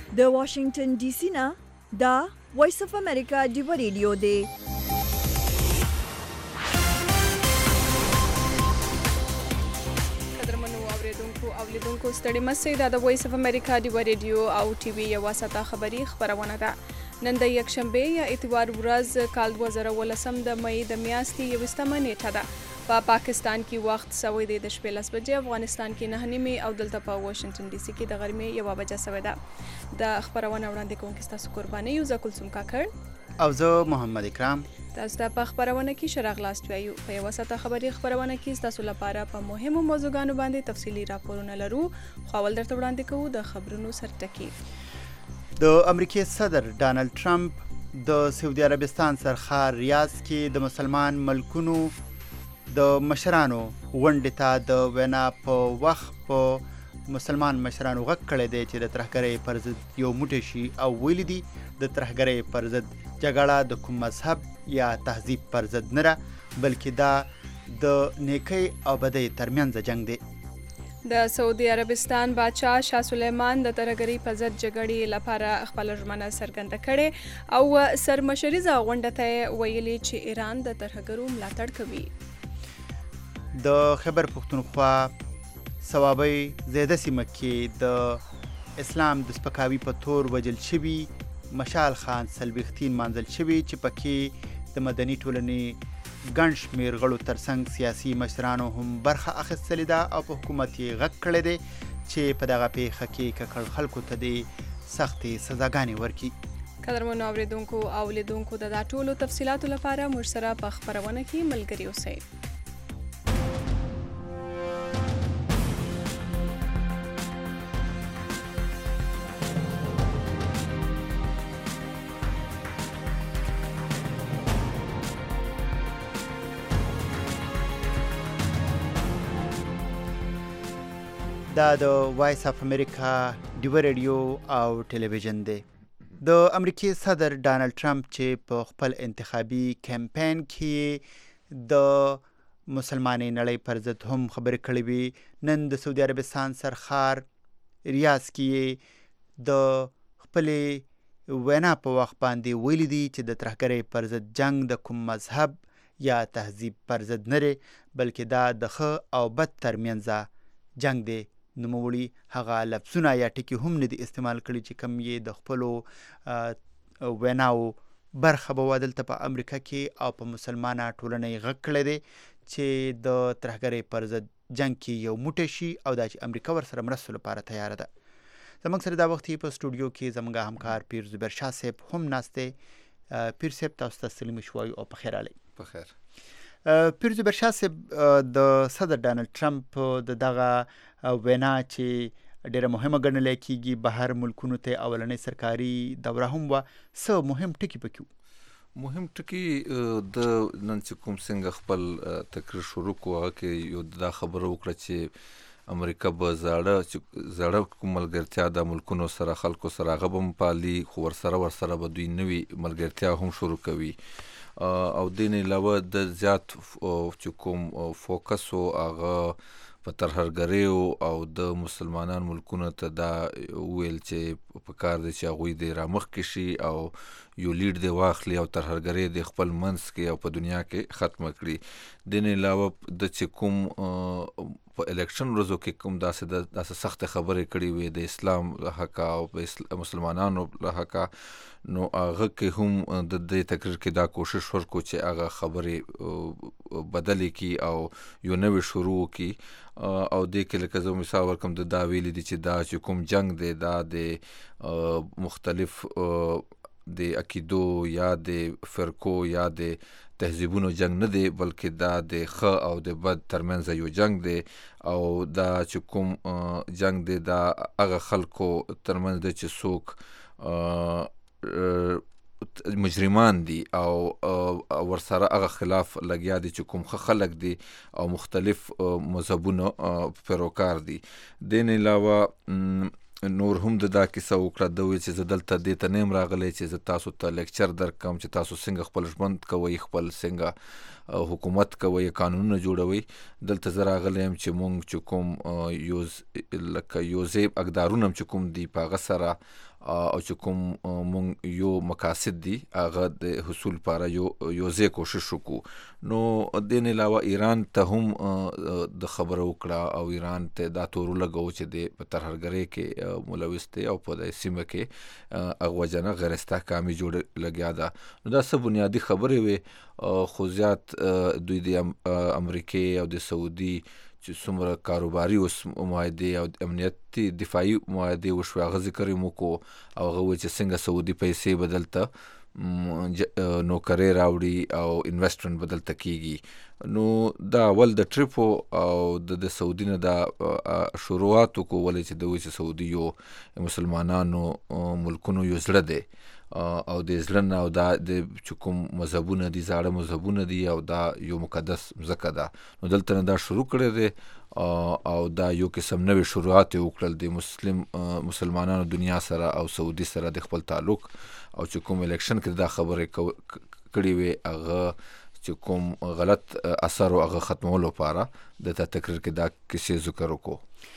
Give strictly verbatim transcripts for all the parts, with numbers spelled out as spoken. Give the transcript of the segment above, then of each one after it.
د واشنگټن ډي سي نه دا وایس اف امریکا ډیو ریډیو دی. قدرمنو اوریدونکو او لیدونکو ستړي مشه دا د وایس اف امریکا ډیو ریډیو او ټي وي یو واسطه خبری خبرونه ده. نن د یکشنبه یا اتوار ورځ کال دوه زره ولسم د مې د میاشتې یوستمه نیټه ده. په پا پاکستان کې وخت سوي دی د شپې لس بجې، افغانستان کې نه نیمې او دلته په واشنگټن ډي سي کې د غرمې یوه بجه سوي ده. د خبرونه وړاندې کوونکي ستاسو قرباني یو زکلثوم کاکړ او زه محمد اکرام. تاسو ته په خبرونه کې شرغ لاست وایو. په یو وسته خبري خبرونه کې تاسو لپاره په مهمو موضوعاتو باندې تفصیلي راپورونه لرو، خو ول درته وړاندې کوو د خبرونو سرټکی. د امریکای صدر ډانلډ ټرمپ د سعودي عربستان سرخار ریاض کې د مسلمان ملکونو د مشرانو غونډې ته د وینا په وخت په مسلمان مشرانو غږ کړی دی چې د ترهګرۍ پر ضد یو موټی شي او ویلي دي د ترهګرۍ پر ضد جګړه د کوم مذهب یا تهذیب پر ضد نه ده، بلکې دا د نیکۍ او بدۍ ترمنځ جنگ دی. د سعودي عربستان بادشاه شاه سلیمان د ترهګرۍ په ضد جګړې لپاره خپل ژمنه څرګنده کړې او سرمشریزه غونډه ته ویلي چې ایران د ترهګرو ملاتړ کوي. د خیبر پښتونخوا صوابۍ زیده سیمه کې د اسلام د سپکاوي په تور وجل شوي مشال خان څلوېښتین مانځل شوي چې پکې د مدني ټولنې ګڼ شمېر غړو ترڅنګ سیاسي مشرانو هم برخه اخیستلې ده او په حکومت یې غږ کړی دی چې په دغه پیښه کې ککړ خلکو ته دې سختې سزاګانې ورکړي. قدرمنو اوریدونکو او لیدونکو د دا ټولو تفصیلاتو لپاره موږ سره په خبرونه کې ملګري اوسئ. دا د وایس اف امریکا ډیو ریډیو او ټلویزیون دی. د امریکای صدر ډانلډ ټرمپ چې په خپل انتخابي کمپاین کې د مسلمانې نړۍ پر ضد هم خبرې کړې وي، نن د سعودي عربستان سرخار ریاض کې د خپلې وینا په وخت باندې ویلي دي چې د ترهګرۍ پر ضد جنگ د کوم مذهب یا تهذیب پر ضد نه دی، بلکې دا د ښه او بد ترمنځ جنگ دی. نوموړي هغه لفظونه یا ټکي هم نه دي استعمال کړي چې کوم یې د خپلو ویناو برخه به دلته په امریکا کې او په مسلمانه ټولنې غږ کړی دی چې د ترهګرۍ پر ضد جنگ کې یو موټی شي او دا چې امریکا ورسره مرستو لپاره تیاره ده. زموږ سره دا وخت په سټوډیو کې زموږ همکار پیر زبیر شاه صاحب هم ناست دی. پیر صاحب تاسو ته سلام شوایو او په خیر علي. په خیر. پیر زبیر شاه صاحب د صدر ډانلډ ټرمپ د دغه وینا چې ډیره مهمه ګڼل کېږي بهر ملکونو ته اولنۍ سرکاري دوره هم وه، څه مهم ټکي پکې وو؟ مهم ټکي د نن چې کوم څنګه خپل تقریر شروع کړو هغه کې یو دا خبره وکړه چې امریکا به زاړه زاړه کوم ملګرتیا د ملکونو سره خلکو سره هغه به هم پالي، خو ورسره ورسره به دوی نوي ملګرتیا هم شروع کوي او دین علاوه د زیات چې کوم فوکس او هغه په ترهګریو او د مسلمانان ملکونو ته دا ویل چې په کار دی چې هغوی د رامخکې شي او یو لیډ دی واخلي او ترهګرۍ د خپل منځ کې او په دنیا کې ختمه کړي. دین علاوه د چې کوم په الیکشن ورځو کې کوم داسې د داسې سختې خبرې کړې وې د اسلام له حقه او په مسلمانانو له حقه، نو هغه کې هم د دې تقریر کې دا کوشش وکړو چې هغه خبرې بدلې کړي او یو نوی شروع کړي او دې کې لکه زه مثال ورکړم د دا ویلي دي چې دا چې کوم جنگ دی دا د مختلف د عقیدو یا د فرقو یا د تهذیبونو جنگ نه دی، بلکې دا د ښه او د بد ترمنځ یو جنگ دی او دا چې کوم جنگ دی دا هغه خلکو ترمنځ دی چې څوک مجرمان دي او ورسره هغه خلاف لګیا دي چې کوم ښه خلک دي او مختلف مذهبونو پیروکار دي. دین علاوه نور هم د دا کیسه وکړه د ویل چې زه دلته دې ته نه یم راغلی چې زه تاسو ته لیکچر درکړم چې تاسو څنګه خپل ژوند کوئ، خپل څنګه حکومت کوي قانونونه جوړوي. دلته زه راغلی یم چې مونږ چې کوم یو لکه یو ځای اقدارونه چې کوم دي په هغه سره او چې کوم مونږ یو مقاصد دي هغه د حصول لپاره یو یو ځای کوشش وکړو. نو دې نه علاوه ایران ته هم د خبره وکړه او ایران ته دا تور لګو چې د په ترهګرۍ کې ملوث دی او په دې سیمه کې هغه وجنه غیر استحکامي جوړ لګیا ده. نو دا څه بنیادی خبرې وي خو زیات دوی د امریکې او د سعودي چې څومره کاروباري اوس معاهدې او امنیتي دفاعي معاهدې وشوې هغه ذکر یې وکړو او هغه وایي چې څنګه سعودي پیسې بدلته نوکرۍ راوړي او انویسټمنټ بدلته کیږي. نو دا اول د ټریپ او د سعودي نه دا شروعات وکړو ولې چې دوی چې سعودي یو مسلمانانو ملکونو یو زړه دی او د زړه نه او دا د چې کوم مذهبونه دي زاړه مذهبونه دي او دا یو مقدس ځمکه ده. نو دلته نه دا شروع کړی دی او دا یو قسم نوې شروعات یې وکړل د مسلم مسلمانانو دنیا سره او سعودي سره د خپل تعلق او چې کوم الیکشن کې دا خبرې کړې وې هغه چې کوم غلط اثر او هغه ختمولو لپاره د تقریر کې دا کیسې ذکر وکړو.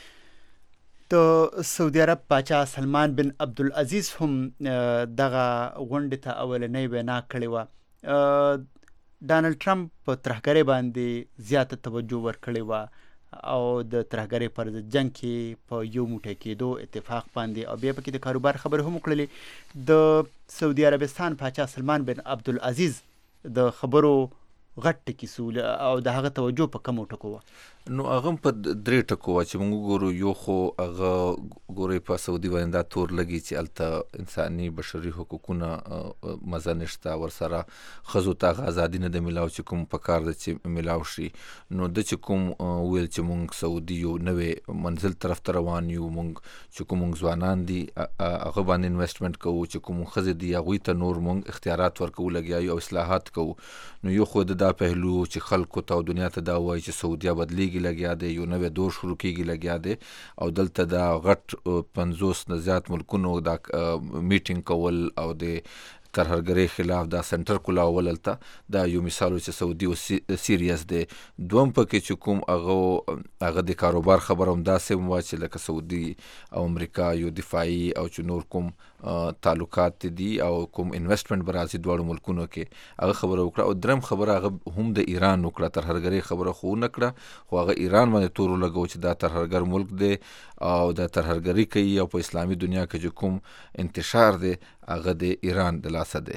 د سعودي عرب پاچا سلمان بن عبدالعزیز هم دغه غونډې ته اولنۍ وینا کړې وه. ډانلډ ټرمپ په ترهګرۍ باندې زیاته توجه ورکړې وه او د ترهګرۍ پر ضد جنګ کې په یو موټی کېدو اتفاق باندې او بیا پکې د کاروبار خبرې هم وکړلې. د سعودي عربستان پاچا سلمان بن عبدالعزیز د خبرو غټ ټکي سو او د هغه توجه په کومو ټکو وه؟ نو هغه په درې ټکو چې موږ ګورو یو خو هغه ګوري په سعودي باندې دا تور لګي چې الته انساني بشري حقوقونه مزه نشته ورسره ښځو ته ازادي نه ده ملاو چې کوم په کار ده چې ملاو شي. نو د چې کوم ویل چې موږ سعودي یو نوې منزل طرف ته روان یو موږ چې کوم ځوانان دي هغه باندې انویسټمنټ کوو چې کوم ښځې دي هغوی ته نور موږ اختیارات ورکو لګیا یو او اصلاحات کوو. نو یو خو د دا پهلو چې خلکو ته او دنیا ته دا وایي چې سعودیه بدلیږي لګیا دی یو نوې دور شروع کیږي لګیا دی او دلته دا غټ پنځوس نه زیات ملکونو دا میټینګ کول او د ترهګرۍ خلاف دا سنټر کولاول هلته دا یو مثال چې سعودي او سیریس دی. دوم پکې چې کوم هغه هغه د کاروبار خبره هم داسې وه چې لکه سعودي او امریکا یو دفاعي او چې نور کوم تعلقات دي او کوم انویسټمنټ به راځي دواړو ملکونو کې هغه خبره وکړه. او درم خبره هغه هم د ایران وکړه ترهګرۍ خبره خو ونه کړه خو هغه ایران باندې تور ولګو چې دا ترهګر ملک دی او د ترهګرۍ کوي او په اسلامي دنیا کې چې کوم انتشار دی هغه د ایران د لاسه دی.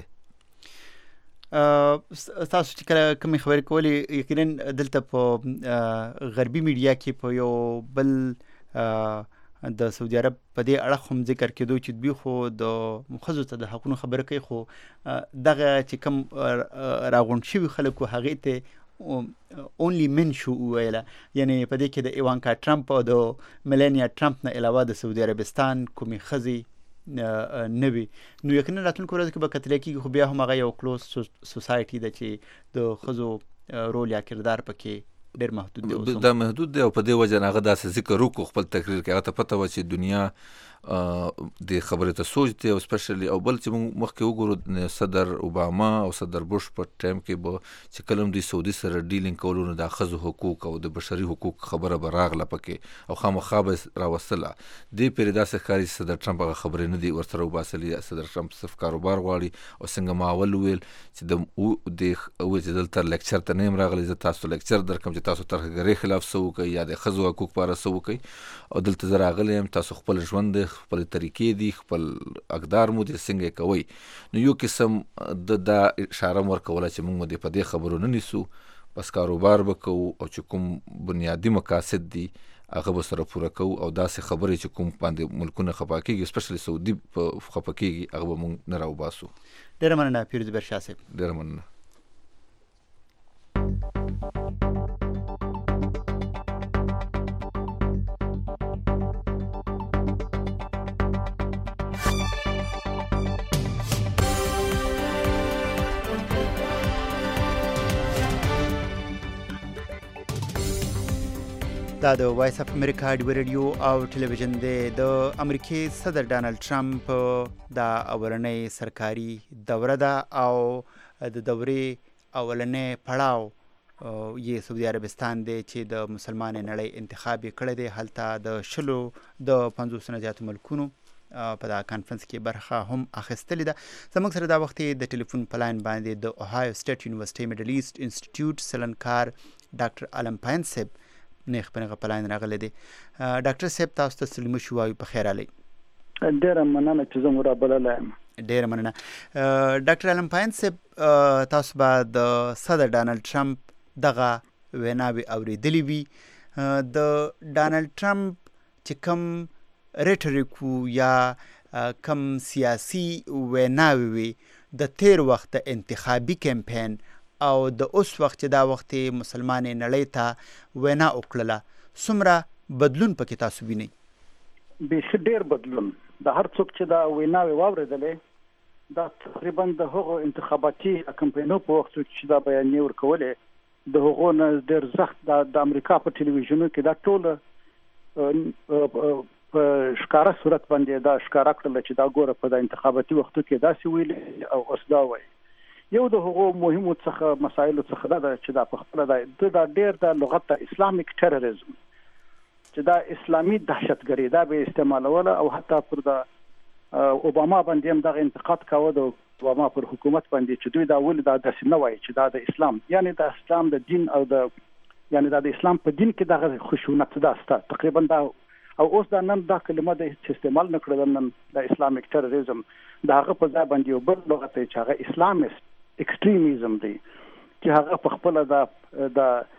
تاسو چې کله کومې خبرې کولې یقینا دلته په غربي میډیا کې په یو بل د سعودي عرب په دې اړه هم ذکر کېدو چې دوی خو د ښځو ته د حقونو خبره کوي خو دغه چې کوم راغونډ شوي خلک وو هغې ته اونلی من شو ویله یعنی په دې کې د ایوانکا ټرمپ او د میلانیا ټرمپ نه علاوه د سعودي عربستان کومې ښځې نه وي. نو یقینا راتلونکو ورځو کې به کتلی کېږي خو بیا هم هغه یو کلوز سوسایټي ده چې د ښځو رول یا کردار پکې ډېر محدود دی. دا محدود دی او په دې وجه هغه داسې ذکر وکړو خپل تقریر کې هغه ته پته وه چې دنیا د خبرې ته سوچ دی او سپیشلی او بل چې موږ مخکې وګورو صدر اوباما او صدر بوش په ټایم کې به چې کله هم دوی سعودي سره ډیلینګ کولو نو د ښځو حقوق او د بشري حقوق خبره به راغله پکې او خامخا به راوستله. دې پرې داسې ښکاري چې صدر ټرمپ هغه خبرې نه دي ورسره وباسلي. صدر ټرمپ صرف کاروبار غواړي او څنګه ما اول وویل چې د وویل چې دلته لیکچر ته نه یم راغلی زه تاسو لیکچر درکړم چې تاسو ترهګرۍ خلاف څه وکړئ یا د ښځو حقوق په اړه څه وکړئ او دلته زه راغلی یم تاسو خپل ژوند خپل طریقې دي خپل اقدار مو دي څنګه کوئ. نو یو قسم د دا اشاره م ورکوله چې موږ دې په دې خبرو نه نیسو بس کاروبار به کوو او چې کوم بنیادي مقاصد دي هغه به سره پوره کوو او داسې خبرې چې کوم باندې ملکونه خفه کېږي سپیشلی سعودي په خفه کېږي هغه به موږ نه راوباسو. ډېره مننه پیروز برشاه صاحب. ډېره مننه. دا د وایس اف امریکا ډیو ریډیو او ټلویزیون دی. د امریکای صدر ډانلډ ټرمپ دا اولنۍ سرکاري دوره ده او د دورې اولنې پړاو یې سعودي عربستان دی چې د مسلمان نړۍ انتخاب یې کړی دی. هلته د شلو د پنځوسو نه زیاتو ملکونو په دا کانفرنس کې برخه هم اخیستلې ده. زموږ سره دا وخت د ټلیفون په لاین باندې د اوهایو سټیټ یونیورسټي میډل ایسټ انسټیټیوټ سلنکار ډاکټر علم پاین صاحب نیغ په نیغه په لاین راغلی دی. ډاکټر صاحب تاسو ته سلمه شو وایو په خیر علي. ډېره مننه چې زه مو رابللی یم. ډېره مننه. ډاکټر علم پاین صاحب تاسو به د صدر ډانلډ ټرمپ دغه ویناوې اورېدلې وي. د ډانلډ ټرمپ چې کوم ریټریک یا کم سیاسي ویناوې وي د تیر وخت انتخابي کمپین او د اوس وخت چې دا وخت مسلمان نړۍ ته وینا وکړله څومره بدلون پکې تاسو وینئ؟ بیخي ډېر بدلون. د هر څوک چې دا ویناوې واورېدلې دا تقریبا د هغو انتخاباتي کمپینو په وخت چې دا بیانیې ورکولې د هغو نه ډېر سخت د امریکا په ټلویزیونو کې دا ټوله په ښکاره صورت باندې دا ښکاره کړله چې دا ګوره په د انتخاباتي وختو کې داسې ویلي او اوس دا وایي. یو د هغو مهمو څخه مسایلو څخه دا ده چې دا په خپله دا دا ډېر د لغت د اسلامیک ټیرریزم چې دا اسلامي دهشتګري دا به استعمالوله او حتی پر د اوباما باندې هم دغه انتقاد کاوه د اوباما پر حکومت باندې چې دوی دا ولې دا داسې نه وایي چې دا د اسلام یعنی د اسلام د دین او د یعنی دا د اسلام په دین کې دغه خشونت دا سته تقریبا دا او اوس دا نن دا کلمه د استعمال نه کړل نن د اسلامیک ټیرریزم دا هغه په ځای باندې یو بل لغت دی چې هغه اسلامیست ایکستریمیزم دی چې هغه په خپل دا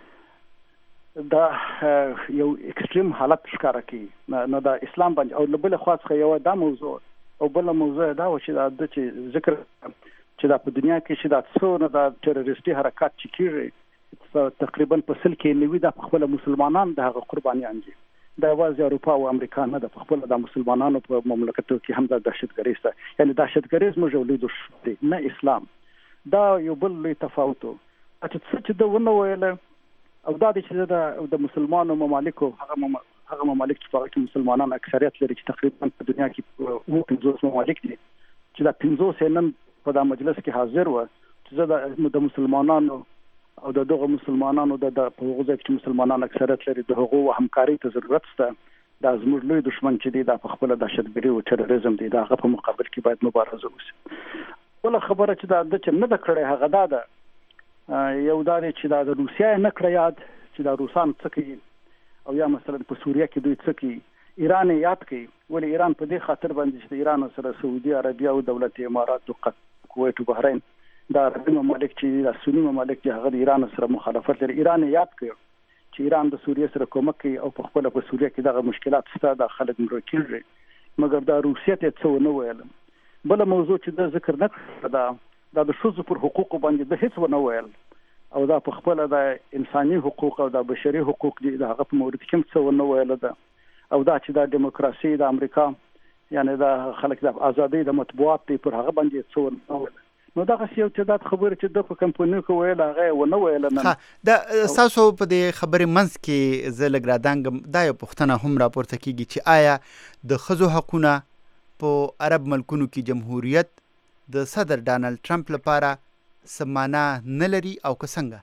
د دا یو ایکستریم حالت ښکاره کوي نو دا اسلام باندې او بل خوا څخه یو دا موضوع او بل موضوع دا و چې دا د چې ذکر چې دا په دنیا کې چې دا څونه دا ټیرریستي حرکت چې کیږي تقریبا په سل کې نوي د خپل مسلمانان د هغه قربانیان دي. دا یوازې اروپا او امریکا نه ده، په خپل د مسلمانانو په مملکتو کې هم دا دهشتګري شته. یعنی دهشتګري زموږ یو لوی دښمن نه اسلام. دا یو بل لوی تفاوت و چې څه چې د ونه ویل او دا چې د مسلمانانو ممالکو هغه هغه ممالک چې په هغه کې مسلمانان اکثریت لري چې تقریبا په دنیا کې اووه پنځوس ممالک دي چې دا پنځوس یې نن په دا مجلس کې حاضر و چې زه د مسلمانانو او د دغه مسلمانانو د په هغه ځای کې مسلمانان اکثریت لري د هغو همکاري ته ضرورت شته. دا زموږ لوی دښمن چې دی دا په خپل دهشتګري او ټیرریزم دی، دا هغه په مقابل کې باید مبارزه وشي. بله خبره چې دا د چې نه ده کړې هغه دا ده یو دا دی چې دا د روسیا نه کړی یاد چې دا روسان څه کوي او یا مثلا په سوریه کې دوی څه کوي. ایران یاد کوي ولې ایران په دې خاطر باندې چې ایران سره سعودي عربیه او دولت امارات او قطر کویت او بحرین دا عربي ممالک چې دا سنی ممالک چې هغه ایران سره مخالفت لري. ایران یاد کوي چې ایران د سوریه سره کومک کوي او په خپل په سوریه کې دغه مشکلات شته د خلک مړ کیږي مګر دا روسیه ته څه ونه ویل. بل موضوع چې د ذکر نه کړ دا د ښځو پر حقوقو باندې د هیڅ ونه ویل او دا په خپل د انساني حقوق او د بشري حقوق دي د هغه په مورد کې څه ونه ویل ده او دا چې د دیموکراسي د امریکا یعنی د خلک د ازادي د مطبوعات دی پر هغه باندې څه ونه ویل. نو دا یو تعداد خبره چې د په کمپنیو کې ویل هغه ونه ویل نه. دا تاسو په دې خبرې منځ کې زه لږ رادانګم دا یو پوښتنه هم راپورته کیږي چې آیا د ښځو حقونه په عرب ملکونو کې جمهوریت د صدر ډانلډ ټرمپ لپاره څه معنا نه لري او که څنګه؟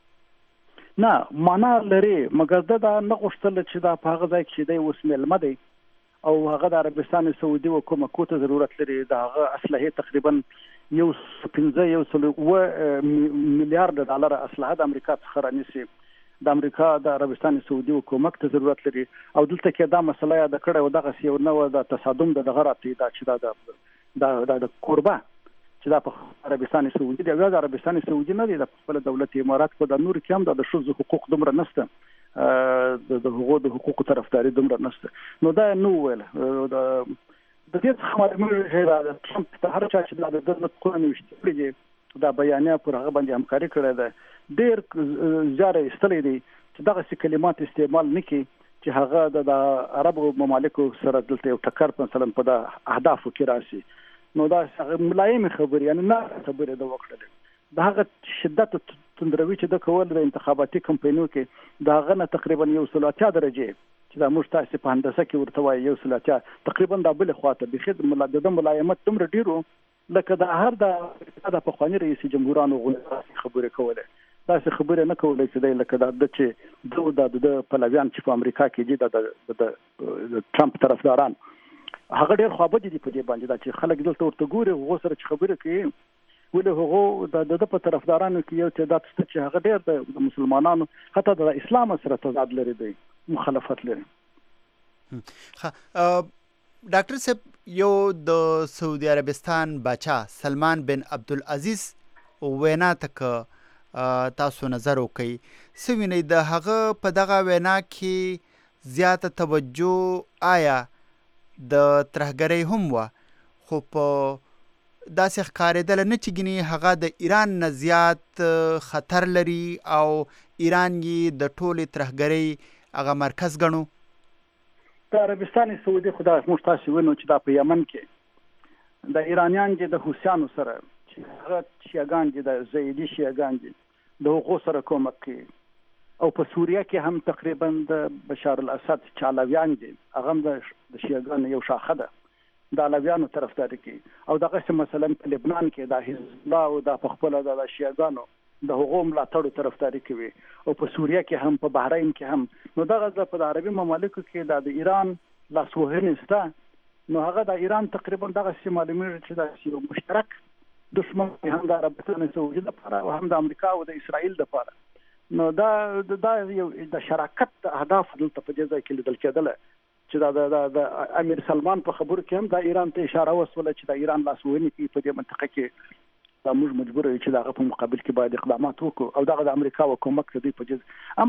نه معنا لري مګر دا نه غوښتل چې دا په هغه ځای کې دی اوس میلمه دی او هغه د عربستان سعودي حکومت ته ضرورت لري د هغه اسلحه تقریبا یو پنځه یو سل اووه میلیارډ ډالر اسلحه د امریکا څخه رانیسي. د امریکا د عربستان سعودي حکومت ته ضرورت لري او دلته کې دا مسله یاد کړه او دغه یو نوع د تصادم د دغه راته دا چې دا د د قربه چې دا په عربستان سعودي دی او د عربستان سعودي نه دی د خپل دولت امارات په د نور کې هم د ښځو حقوق دومره نشته د هغو د حقوقو طرفداري دومره نشته. نو دا نو ویل د د دې څخه معلومه ده ټرمپ ته هر چا چې د دولت قانون وشتري دي دا بیانیه پر هغه باندې همکاري کړې ده ډېر زیاره استلې دي چې دغه کلمات استعمال نکړي چې هغه د عربو ممالکو سره دلته یو ټکر مثلا په د اهدافو کې راشي. نو دا ملایم خبرې یعنی نه خبرې د وکړل د هغه شدت تندروي چې د کول د انتخاباتي کمپاینونو کې دا غنه تقریبا یو سل اتیا درجه چې دا موږ تاسو په هندسه کې ورته وایي یو سل اتیا تقریبا د بل خواته به خدمت د ملایمت دومره ډیرو لکه د هر د د پخوانی رئیس جمهورانو غونډه خبرې کوله داسې خبرې نه کولای چې دی لکه د چې دو د پلویان چې په امریکا کې دي د ټرمپ طرفداران هغه ډېر خوابدي دي په دې باندې دا چې خلک دلته ورته ګوري هغو سره چې خبرې کوي ولې هغو د د په طرفدارانو کې یو تعداد شته چې هغه ډېر د مسلمانانو حتی د اسلام سره تضاد لري دی مخالفت لري. ډاکټر صاحب یو د سعودي عربستان باچا سلمان بن عبدالعزیز وینا تک تاسو نظر وکړئ څه وینئ د هغه په دغه وینا کې زیاته توجه آیا د ترهګرۍ هم وه خو په داسې ښکارېدله نه چې ګینې هغه د ایران نه زیات خطر لري او ایران یې د ټولې ترهګرۍ هغه مرکز ګڼو. د عربستان سعودي خو دا موږ تاسې وینو چې دا په یمن کې د ایرانیان دي د حوثیانو سره چې هغه شیعګان دي د زیدي شیعګان دي د هغو سره کومک کوي او په سوریه کې هم تقریبا د بشار الاسد چې علویان دي هغه هم د شیعګانو یو شاخه ده د علویانو طرفداري کوي او دغه مثلا په لبنان کې د حزب الله او د خپل د شیعګانو د هغو ملاتړو طرفداري کوي او په سوریه کې هم په بحرین کې هم نو دغه په عربي ممالکو کې د ایران لاسوهنې شته نو هغه د ایران تقریبا دغه معلومیږي چې د یو مشترک دشمن هم د عربستان سعودي لپاره او هم د امریکا او د اسرائیل لپاره نو دا دا یو د شراکت اهداف دلته په دې ځای کې لیدل کېدله چې دا د امیر سلمان په خبرو کې هم د ایران ته اشاره وسوله چې د ایران لاسوهنې کوي په دې منطقه کې دا موږ مجبور یو چې دغه په مقابل کې باید اقدامات وکړو او دغه د امریکا حکومت ته دوی په دې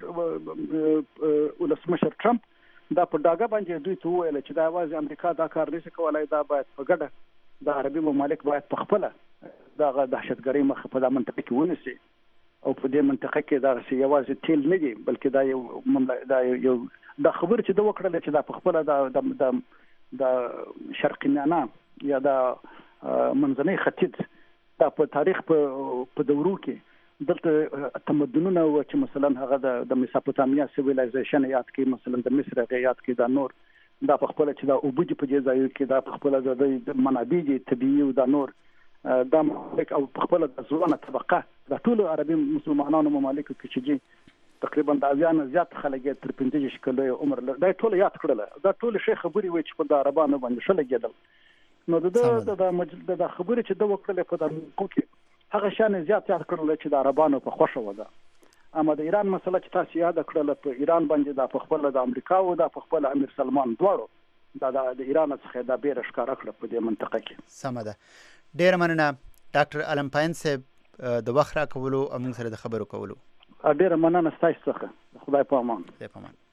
اما ولسمشر ټرمپ دا په ډاګه باندې دوی ته وویل چې دا یوازې امریکا دا کار نشي کولای دا باید په ګډه د عربي ممالک باید په خپله دغه دهشتګرۍ مخه په دغه منطقه کې ونیسي او په دې منطقه کې دا یوازې تیل نه دي بلکې دا یو دا یو د خبر چې د وکړل چې دا په خپل د د د شرق میانه یا د منځنۍ ختیځ دا په تاریخ په دورو کې دلته تمدنونه و چې مثلا هغه د میسوپوتامیا سیویلایزیشن یاد کې مثلا د مصر یاد کې دا نور دا په خپل چې دا اوبج په دې ځای کې دا په خپل د منابع دي طبيعي او دا نور دا مملک او په خپل د ځوانه طبقه د ټول عربي مسلمانانو ممالکو کې چې تقریبا د اویان زیات خلک تر پنځه شکل عمر دا ټول یاد کړل دا ټول شي خبري وي چې په د عربانو باندې شل کېدل نو د د مجلس د خبرې چې د وکړل په دغه کې هغه شان زیات یاد کړل چې د عربانو په خوښه وده اما د ایران مسله چې تاسو یاد کړل په ایران باندې د په خپل د امریکا او د په خپل امیر سلمان دواړو دا د ایران څخه د بیر ښکارا کړ په دې منطقه کې سم ده. ډیر مننه ډاکټر علم پاین صاحب د وخت را کولو او موږ سره د خبرو کولو. ډیر مننه ستاسو څخه خدای په امان. خدای په امان.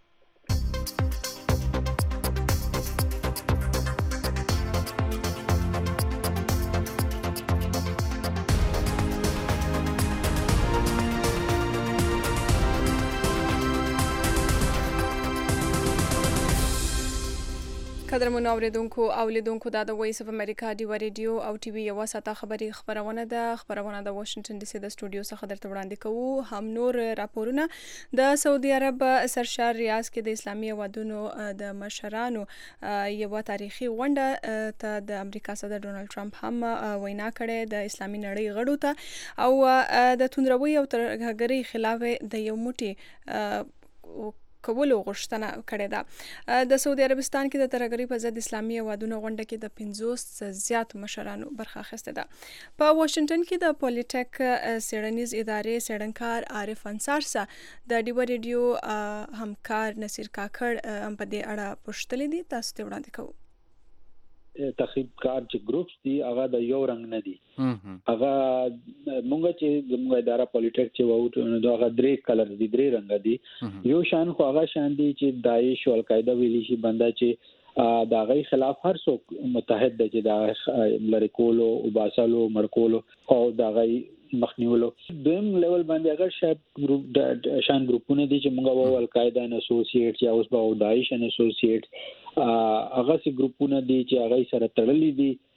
قدرمنو اوریدونکو او لیدونکو دا د وایس اف امریکا دی ریډیو او ټي وي یو ساته خبري خبرونه ده خبرونه د واشنگټن ډي سي د سټوډیو څخه درته وړاندې کوو. هم نور راپورونه د سعودي عرب سرشار ریاض کې د اسلامي هیوادونو د مشرانو یو تاریخي غونډه ته د امریکا صدر ډونالد ټرمپ هم وینا کړې د اسلامي نړۍ غړو ته او د توندروي او ترهګرۍ خلاف د یو موټي کولو غوښتنه کړې ده. د سعودي عربستان کې د ترهګرۍ په ضد اسلامي هیوادونو غونډه کې د پنځوس زیات مشرانو برخه اخیسته ده. په واشنگټن کې د پولیټیک څېړنیز ادارې څېړنکار عارف انصار سره د ډیو ریډیو همکار نصیر کاکړ په دې اړه پوښتلې دي. تاسو ته وړاندې کوو. تخریب کار چې ګروپس دي هغه د یو رنګ نه دي هغه مونږ چې زموږ اداره پولیټیک چې وو نو هغه درې کلر دي درې رنګ دي یو شان خو هغه شان دي چې داعش او القاعده ویلي شي بندا چې دا غي خلاف هر څوک متحد دي چې دا لری کولو او باسالو مرکولو او دا غي مخنیولو دویم لیول باندې اگر شاید ګروپ شان ګروپونه دي چې موږ وو القاعده ان اسوسییټ یا اوس به داعش ان اسوسییټ هغه سي ګروپونه دي چې هغه سره تړلې دي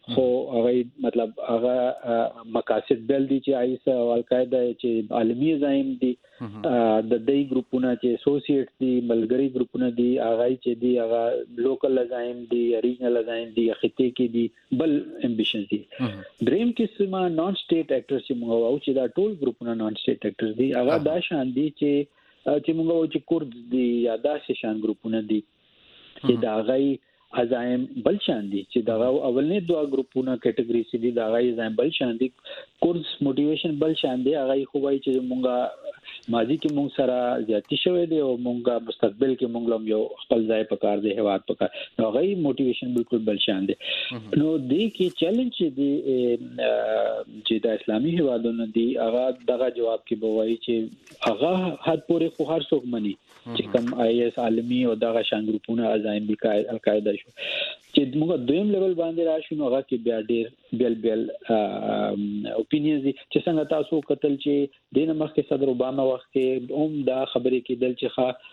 خو هغه مطلب هغه مقاصد بل دي چې آیس او القاعده چې عالمي زایم دي د دې ګروپونه چې اسوسییټ دي ملګری ګروپونه دي هغه چې دي هغه لوکل زایم دي ریجنل زایم دي خطي کې دي بل امبیشن دي ډریم قسمه نان سټیټ اکټرز چې موږ واو چې دا ټول ګروپونه نان سټیټ اکټرز دي هغه دا شان دي چې چې موږ واو چې کورد دي یا داسې شان ګروپونه دي چې دا غي ازایم بل شان دي چې دا اولنې دوه ګروپونه کټګوري سي دي دا غي ازایم بل شان دي کورس موټیویشن بل شان دي هغه خو وایي چې مونږه ماضي کې مونږ سره زیاتی شوې دي او مونږه مستقبل کې مونږ لم یو خپل ځای پکار دي هواد پکار نو هغه موټیویشن بالکل بل شان دي نو دې کې چیلنج دي چې د اسلامي هوادونو دي هغه دغه جواب کې بوایي چې هغه حد پورې خو هر څوک مني چې کوم آی اس عالمي او دغه شان ګروپونه ازایم دي القاعده شو چې موږ دویم لیول باندې راشو نو هغه کې بیا ډېر بیل بیل اپینینز دي چې څنګه تاسو کتل چې د مخکې صدر اوباما وخت کې هم دا خبرې کېدل چې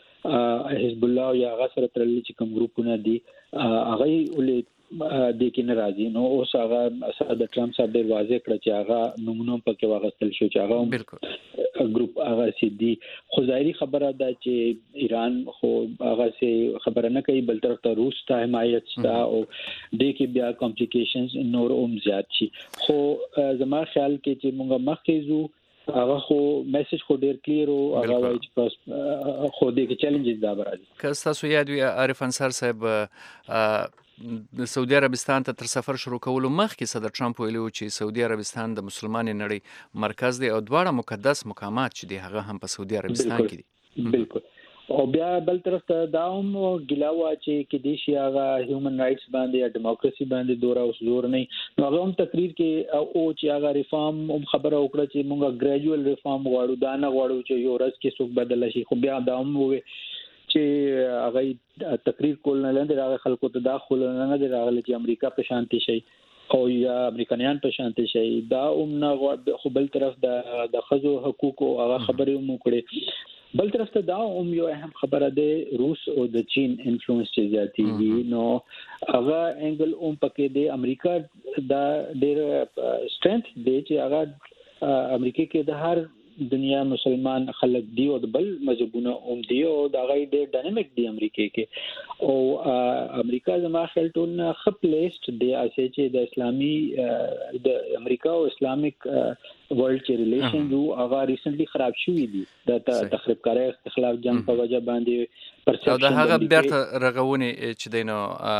ښه حزب الله یا هغه سره تړلي چې کوم ګروپونه دي هغه ولې د کې ناراضي نو اوس هغه د ټرمپ صاحب ډېر واضح کړ چې هغه نمونه پکې واغستل شو چې هغه بالکل ګروپ هغه سي دي خو ظاهري خبره ده چې ایران خو هغه سي خبره نه کوي بل طرف ته روس ته حمایت شته او د کې بیا کمپلیکیشنز نور هم زیات شي خو زما خیال کې چې موږ مخکې زو هغه خو میسج خو ډیر کلیر او هغه وایي چې خو د کې چیلنجز دا راځي که تاسو یاد وي عارف انصار صاحب د سعودي عربستان ته تر سفر شروع کولو مخکې صدر ټرمپ ویلي و چې سعودي عربستان د مسلمان نړۍ مرکز دی او دواړه مقدس مقامات چې دي هغه هم په سعودي عربستان کې دي بالکل او بیا بل طرف ته دا هم ګلاوه چې کې د شي هغه هیومن رائټس باندې یا دیموکراسي باندې دورا اوس زور نه نو هغه هم تقریر کې او چې هغه ریفارم هم خبره وکړه چې موږ ګریجوال ریفارم غواړو دا نه غواړو چې یو ورځ کې څوک بدل شي خو بیا دا هم وي چې هغه تقریر کول نه لند هغه خلکو ته داخل نه نه راغلي چې امریکا په شانتي شي او یا امریکایان په شانتي شي دا هم نه خو بل طرف د د خزو حقوق او هغه خبرې مو کړې بل طرف ته دا هم یو اهم خبره ده روس او د چین انفلوئنس چې زیاتی دي نو هغه انګل هم پکې دی امریکا دا ډېر سټرنث دی چې هغه امریکا کې د هر دنیا مسلمان خلک دی او بل مذهبونه هم دی او دا غي ډېر ډاینامیک دی امریکا کې او امریکا زما خیال ټول خپلېست دی اسې چې د اسلامي د امریکا او اسلامیک ورلد چې ریلیشن جو هغه ریسنټلی خراب شوې دي د تخریب کاری اختلاف جنگ په وجه باندې پرسپشن او دا هغه بیرته رغونی چې دینو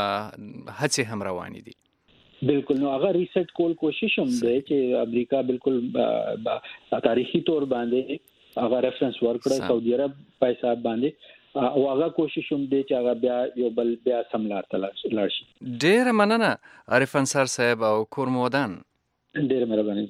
هڅه هم روانې دي بالکل نو هغه ریسټ کول کوشش هم دی چې امریکا بالکل تاریخي تور باندې هغه ریفرنس ورکړه سعودي عرب پیسې باندې او هغه کوشش هم دی چې هغه بیا یو بل بیا سملار تلاش شي ډیر مننه عارف انصار صاحب او کور مودان ډیر مهرباني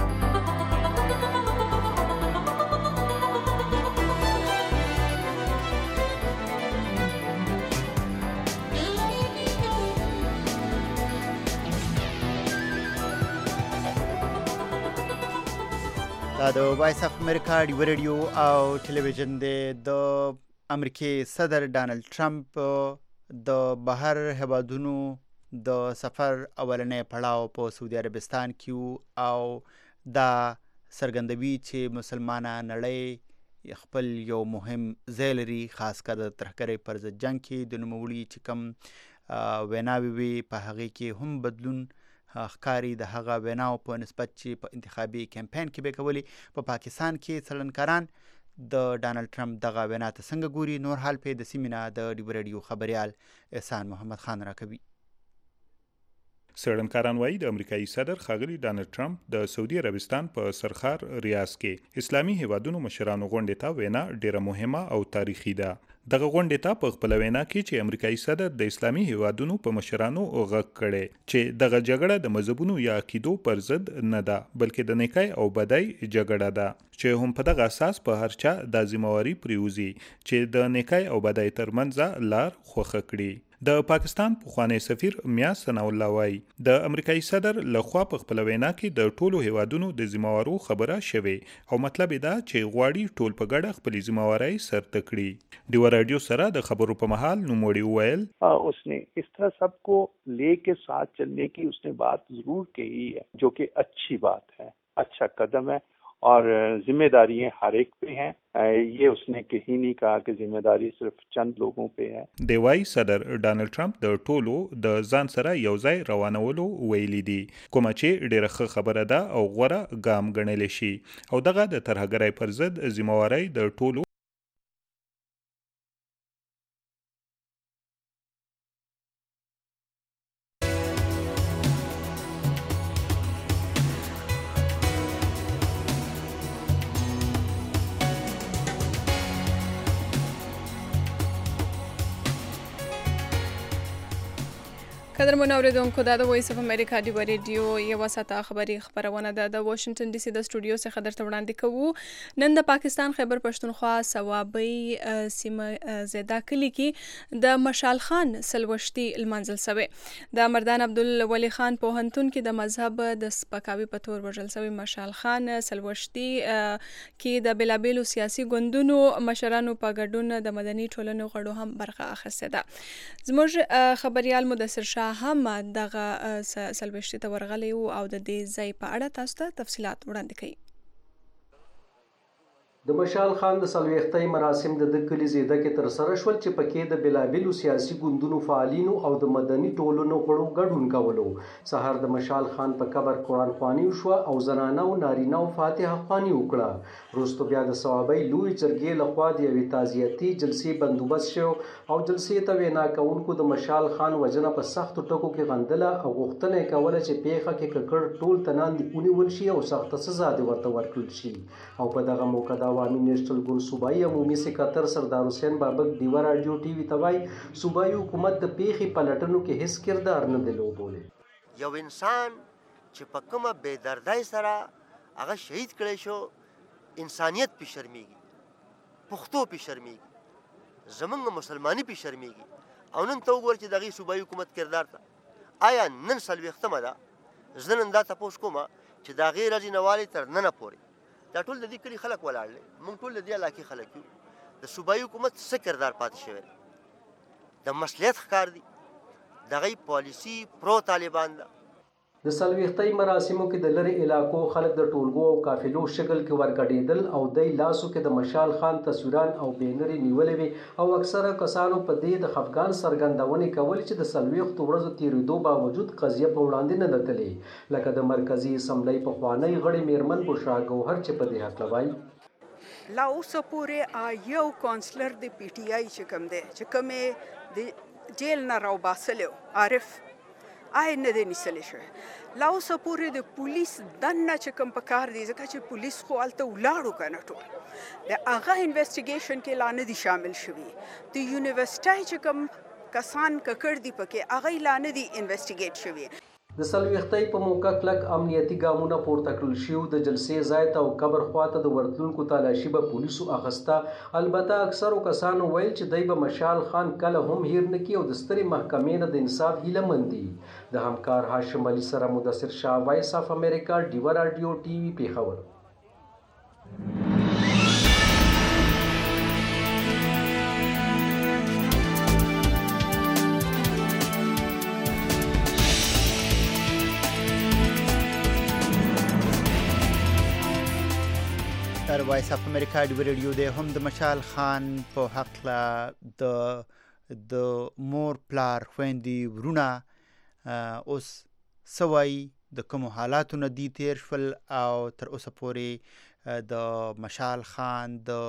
دا د وایس اف امریکا ډیو ریډیو او ټلویزیون د امریکای صدر ډانلډ ټرمپ د بهر هیوادونو د سفر اولنې پړاو په سعودي عربستان کې او دا سرګندوي چې مسلمانه نړۍ خپل یو مهم ځای لري خاص کر د ترهګرۍ پر ضد جنگ کې د نوموړي چې کوم ویناوي وي په هغې کې هم بدلون ښکاري د هغه ویناو په نسبت چې په انتخابي کمپاین کې به کولي په پا پاکستان کې څلنکاران د ډانلډ ټرمپ دغه وینا ته څنګه ګوري نور حال په د سیمه د ډیو ریډیو خبريال احسان محمد خان راکوي څېړنکاران وایي د امریکایي صدر ښاغلي ډانلډ ټرمپ د سعودي عربستان په سرخار ریاض کې اسلامي هیوادونو مشرانو غونډې ته وینا ډیره مهمه او تاریخي ده دغه غونډې ته په خپل وینا کې چې امریکایي صدر د اسلامي هیوادونو په مشرانو غږ کړي چې دغه جګړه د مذهبونو یا عقیدو پر ضد نه ده بلکې د نیکۍ او بدۍ جګړه ده چې هم په دغه اساس په هر چا د ذمہواری پریوزي چې د نیکۍ او بدۍ ترمنځ لار خوښه کړي د پاکستان پخوانی سفیر میا ثناء الله وایي د امریکایي صدر لخوا په خپل وینا کې د ټولو هیوادونو د ذمہوارو خبره شوې او مطلب دا چې غواړي ټول په ګډه خپل ذمہواري سرته کړي। ډیوا رادیو سره د خبرو په مهال نوموړي وویل उसने इस तरह सबको लेके साथ चलने की उसने बात जरूर कही है, जो कि अच्छी बात है, अच्छा कदम है और जिम्मेदारियां हर एक पे हैं। ये उसने कहीं नहीं कहा कि जिम्मेदारी सिर्फ चंद लोगों पे है। دیوای صدر ډانلډ ټرمپ د ټولو د ځان سره یو ځای روانولو ویلي دي، کومه چې ډیره ښه خبره ده او غوره ګام ګڼل شي او دغه د ترهګرۍ پر ضد ذمہواري د ټولو قدرمن اوریدونکو دا د وایس اف امریکا ډیوا ریډیو یو ساعته خبری خبرونه ده د واشنگټن ډي سي د سټوډیو څخه درته وړاندې کوو। نن د پاکستان خیبر پښتونخوا صوابۍ سیمه زیدا کلی کې د مشال خان سلوشتي المنزل سوي د مردان عبدالولي خان پوهنتون کې د مذهب د سپکاوي په تور وژل سوي مشال خان سلوشتي کې د بلابلو سیاسي ګوندونو مشرانو په ګډون د مدني ټولنو غړو هم برخه اخیسته ده। زموږ خبريال مدثر شاه هم دغه سلوشتي ته ورغلی او د دې ځای په اړه تاسو ته تفصيلات وړاندې کړي۔ د مشال خان د سلويختي مراسم د د کلی زیده کې تر سره شول چې پکې د بلابلو سیاسي ګوندونو فعالینو او د مدني ټولنو غړو ګډون کولو۔ سهار د مشال خان په قبر قرآن خواني شو او زنانه او نارینه او فاتحه خواني وکړه۔ وروسته بیا د صوابۍ لوی جرګې لخوا د یوې تعزیتي جلسې بندوبست شو او جلسې ته وینا کوونکو د مشال خان وجنه په سختو ټکو کې غندله او غوښتنه یې کوله چې پیښه کې ککړ ټول تنان دي ونیول شي او سخته سزا دې ورته ورکړل شي او په دغه موقع د عوامي نیشنل ګوند صوبایي عمومي سکرټر سردار حسین بابک ډیوا رادیو ټي وي ته وایي صوبایي حکومت د پیښې پلټنو کې هیڅ کردار نه دی لوبولی۔ یو انسان چې په کومه بې دردۍ سره هغه شهید کړی شو، انسانیت پې شرمیږي، پښتو پې شرمیږي، زمونږ مسلماني پې شرمیږي او نن ته وګوره چې د هغې صوبایي حکومت کردار ته آیا نن څلوېښتمه ده، زه نن دا تپوس کومه چې د هغې ورځې نه والې تر ننه پورې دا ټول د دې کلي خلک ولاړ دي، موږ ټول د دې علاقې خلک یو، د صوبایي حکومت څه کردار پاتې شوی دی؟ د مصلحت ښکار دی، د هغې پالیسي پرو طالبان ده۔ د سلويختي مراسمو کې د لرې علاقو خلک د ټولګو او قافلو شکل کې ورګډېدل او د لاسو کې د مشال خان تصویران او بینرې نیولې وي او اکثره کسانو په دې د خفګان څرګندونې کول چې د څلوېښتو ورځو تېرېدو باوجود قضیه په وړاندې نه ده تللې، لکه د مرکزي اسمبلۍ پخوانی غړي میرمن بشرا ګوهر چې په دې هکله وایي لا اوسه پورې یو کونسلر د پی ټي آی چې کوم دی چې کومې د جیل نه راوباسلی عارف آی نه دی نیسلی شوی، لا اوسه پورې د پولیس دننه چې کوم په کار دی، ځکه چې پولیس خو هلته ولاړو که نه ټول د هغه انویسټیګیشن کې لا نه دي شامل شوي، د یونیورسټۍ چې کوم کسان ککړ دي پکې هغه لا نه دي انویسټیګیټ شوي۔ د سلويختي په موقع کلک امنیتي ګامونه پورته کړل شي، د جلسې ځای ته او قبر خواته د ورتلونکو تالاشي به پولیسو اخیسته، البته اکثرو کسانو ویل چې دی به مشال خان کله هم هیر نه کړي او د سترې محکمې نه د انصاف هیله مند دي۔ د همکار هاشم علي سره مدثر شاه، وایس اف امریکا ډیوا رادیو ټي وي پېښور۔ وایس اف امریکا ډیوا ریډیو د هم د مشال خان په حق له د مور پلار خويندې ورونه اوس سوي د کوم حالاتو نه دي تیر شول او تر اوسه پورې د مشال خان د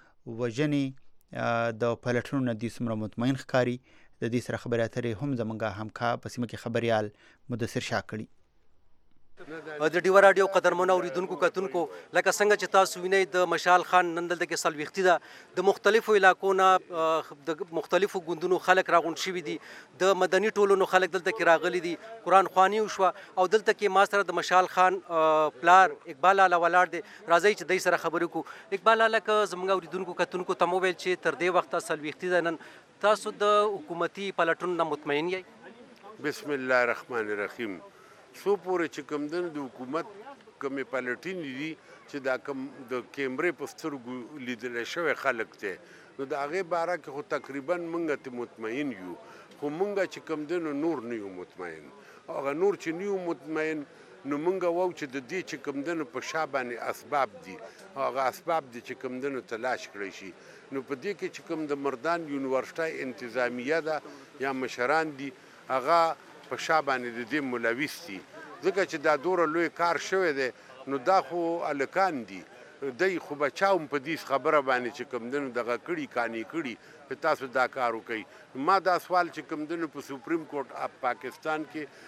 وژنې د پلټنو نه دي څومره مطمئن ښکاري۔ د دې سره خبرې اترې هم زمونږ همکار په سیمه کې خبريال مدثر شاه کړي۔ د ډیوا رادیو قدرمنو اوریدونکو کتونکو لکه څنګه چې تاسو وینئ د مشال خان نن دلته کې څلوېښتي ده د مختلفو علاقو نه د مختلفو ګوندونو خلک راغونډ شوي دي د مدني ټولنو خلک دلته کې راغلي دي قرآن خواني وشوه او دلته کې ما سره د مشال خان پلار اقبال اعلی ولاړ دی راځئ چې دی سره خبرې وکړو اقبال اعلی که زموږ اوریدونکو کتونکو ته مو ویل چې تر دې وخته څلوېښتي ده نن تاسو د حکومتي پلټون نه مطمئن یئ بسم الله الرحمن الرحیم څو پورې چې کوم دن د حکومت کومې پلټنې دي چې دا کوم د کیمرې په سترګو لیدلی شوی خلک دی نو د هغې باره کې خو تقریبا موږ ته مطمئن یو خو موږ چې کوم دی نو نور نه یو مطمئن هغه نور چې نه یو مطمئن نو موږ وو چې د دې چې کوم دی نو په شا باندې اسباب دي هغه اسباب دي چې کوم دی نو تلاش کړی شي نو په دې کې چې کوم د مردان یونیورسټۍ انتظامیه ده یا مشران دي هغه په شا باندې د دې ملوث دي ځکه چې دا دوره لوی کار شوی دی نو دا خو هلکان دي دی خو به چا هم په دې خبره باندې چې کوم دی نو دغه کړي قانع کړي چې تاسو دا کار وکوئ ما دا سوال چې کوم دی نو په سپریم کورټ اف پاکستان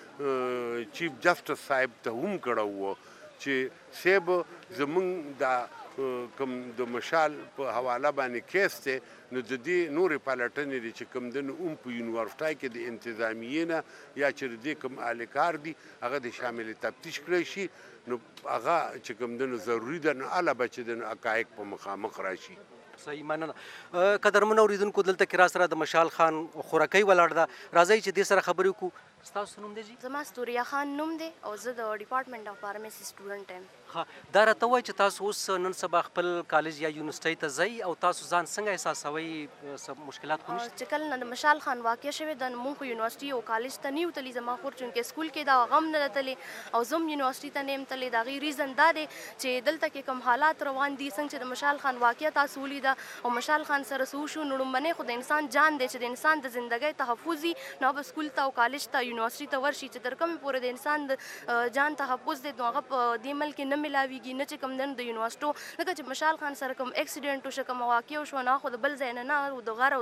کې چیف جسټس صاحب ته هم کړی و چې صاحب زمونږ دا کوم د مشال په حواله باندې کیس دی نو د دې نورې پلټنې دي چې کوم دی نو هم په یونیورسټۍ کې د انتظامیې نه یا چې د دې کوم اهلکار دي هغه د شامل تفتیش کړی شي نو هغه چې کوم دی نو ضروري ده نو هله به چې دی نو حقایق په مخامخ راشي صحیح مننه قدرمنو اوریدونکو دلته کې را سره د مشال خان خورکۍ ولاړ ده راځئ چې دې سره خبرې وکړو ستاسو نوم دی جی زما ستوریا خان نوم دی او زه د ډپارټمنټ اف فارمسي سټوډنټ یم ها دا راته وایي چې تاسو اوس نن سبا خپل کالج یا یونیورسټۍ ته ځئ او تاسو ځان څنګه احساسوئ څه مشکلات خو نشته چې کله نه د مشال خان واقع شوې ده نو موږ خو یونیورسټي او کالج ته نه یو تللي زما خور چونکې سکول کې دا غم نه ده تللی او زه هم یونیورسټي ته نه یم تللی د هغې ریزن دا دی چې دلته کې کوم حالات روان دي څنګه چې د مشال خان واقعه تاسو ولیده او مشال خان سره څه وشو نو لومبنی خو د انسان جان دی چې د انسان د زندګۍ تحفظ وي نو به سکول ته او کالج ته یونیورسټي ته ورشي چې تر کومې پورې د انسان د جان تحفظ دی نو هغه په دې ملک کې نه ملاویږي نه چې کوم دی د یونیورسټو ځکه چې مشال خان سره کوم اکسیډنټ وشو کوم واقع وشو نه خو د بل ځای نه نه د غر او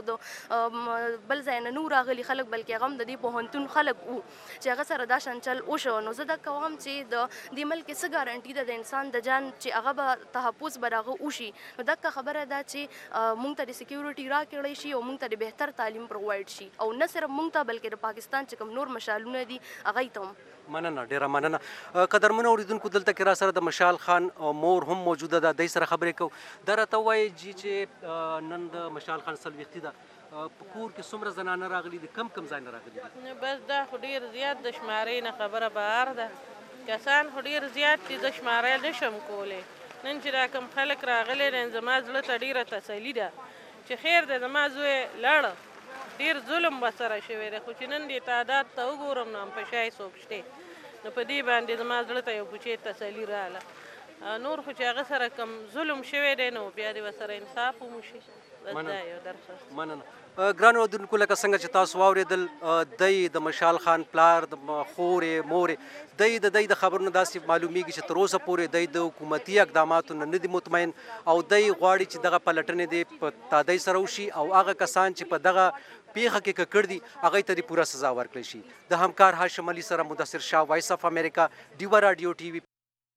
د بل ځای نه نو راغلي خلک بلکې هغه هم د دې پوهنتون خلک وو چې هغه سره دا شنچل وشو نو زه دا کوم چې د دې ملک څه ګارنټي ده د انسان د جان چې هغه به تحفظ به هغه وشي نو دغه خبره ده چې موږ ته د سکیورټي راکړی شي او موږ ته د بهتر تعلیم پرووایډ شي او نه صرف موږ ته بلکې د پاکستان چې کوم نور مشالونه دي هغه ته مننه ډیره مننه قدرمنو اوریدونکو دلته کې را سره د مشال خان مور هم موجوده ده دی سره خبرې کوو دا راته وایي جی چې نن د مشال خان څلوېښتي ده په کور کې څومره زنانه راغلي دي کم کم ځای نه راغلي دي بس دا خو ډېر زیات د شمارې نه خبره بهر ده کسان خو ډېر زیات دي زه شماری نه شم کولی نن چې دا کوم خلک راغلی نن زما زړه ته ډېره تسلي ده چې خیر دی زما زوی لاړه ډېر ظلم به سره شوی دی خو چې نن دې تعداد ته وګورم نو هم په شای څوک شته نو په دې باندې زما زړه ته یو کوچې تسلي راغله نور خو چې هغه سره کوم ظلم شوی دی نو بیا دې ورسره انصاف هم وشي بس دا یو درخواست مننه ګرانو اوریدونکو لکه څنګه چې تاسو واورېدل دی د مشال خان پلار د خورې مورې دی د دی د خبرونو داسې معلومیږي چې تر اوسه پورې دی د حکومتي اقداماتو نه نه دي مطمئن او دی غواړي چې دغه پلټنې دې په تادۍ سره وشي او هغه کسان چې په دغه پیښه کې ککړ دي هغوی ته دې پوره سزا ورکړی شي د همکار هاشم علي سره مدثر شاه وایس اف امریکا ډیوا راډیو ټي وي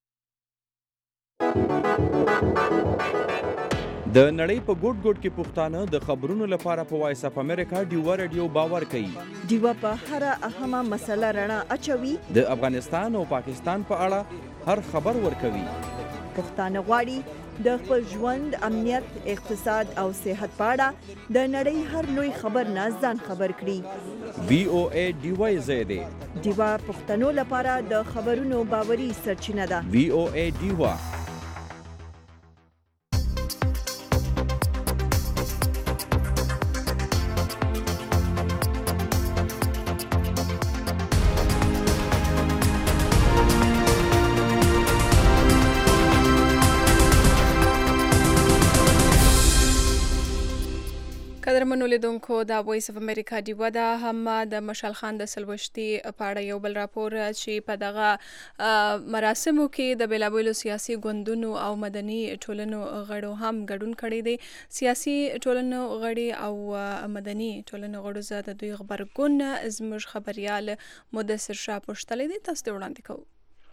د نړۍ په ګوټ ګوټ کې پښتانه د خبرونو لپاره په وایس اف امریکا ډیوا رادیو باور کوي ډیوا په هر اهمه مسله رڼا اچوي د افغانستان او پاکستان په اړه هر خبر ورکوي پښتانه غواړي د خپل ژوند امنیت اقتصاد او صحت په اړه د نړۍ هر لوی خبر نه ځان خبر کړي وی او ای ډیوا زیاده ډیوا پښتنو لپاره د خبرونو باوري سرچینه ده وی او ای ډیوا قدرمنو لیدونکو دا وایس اف امریکا ډیوا ده هم د مشال خان د څلوېښتي په اړه یو بل راپور چې په دغه مراسمو کې د بېلابېلو سیاسي ګوندونو او مدني ټولنو غړو هم ګډون کړی دی سیاسي ټولنو غړي او مدني ټولنو غړو زه د دوی غبرګون زموږ خبریال مدثر شاه پوښتلی دی تاسو ته وړاندې کوو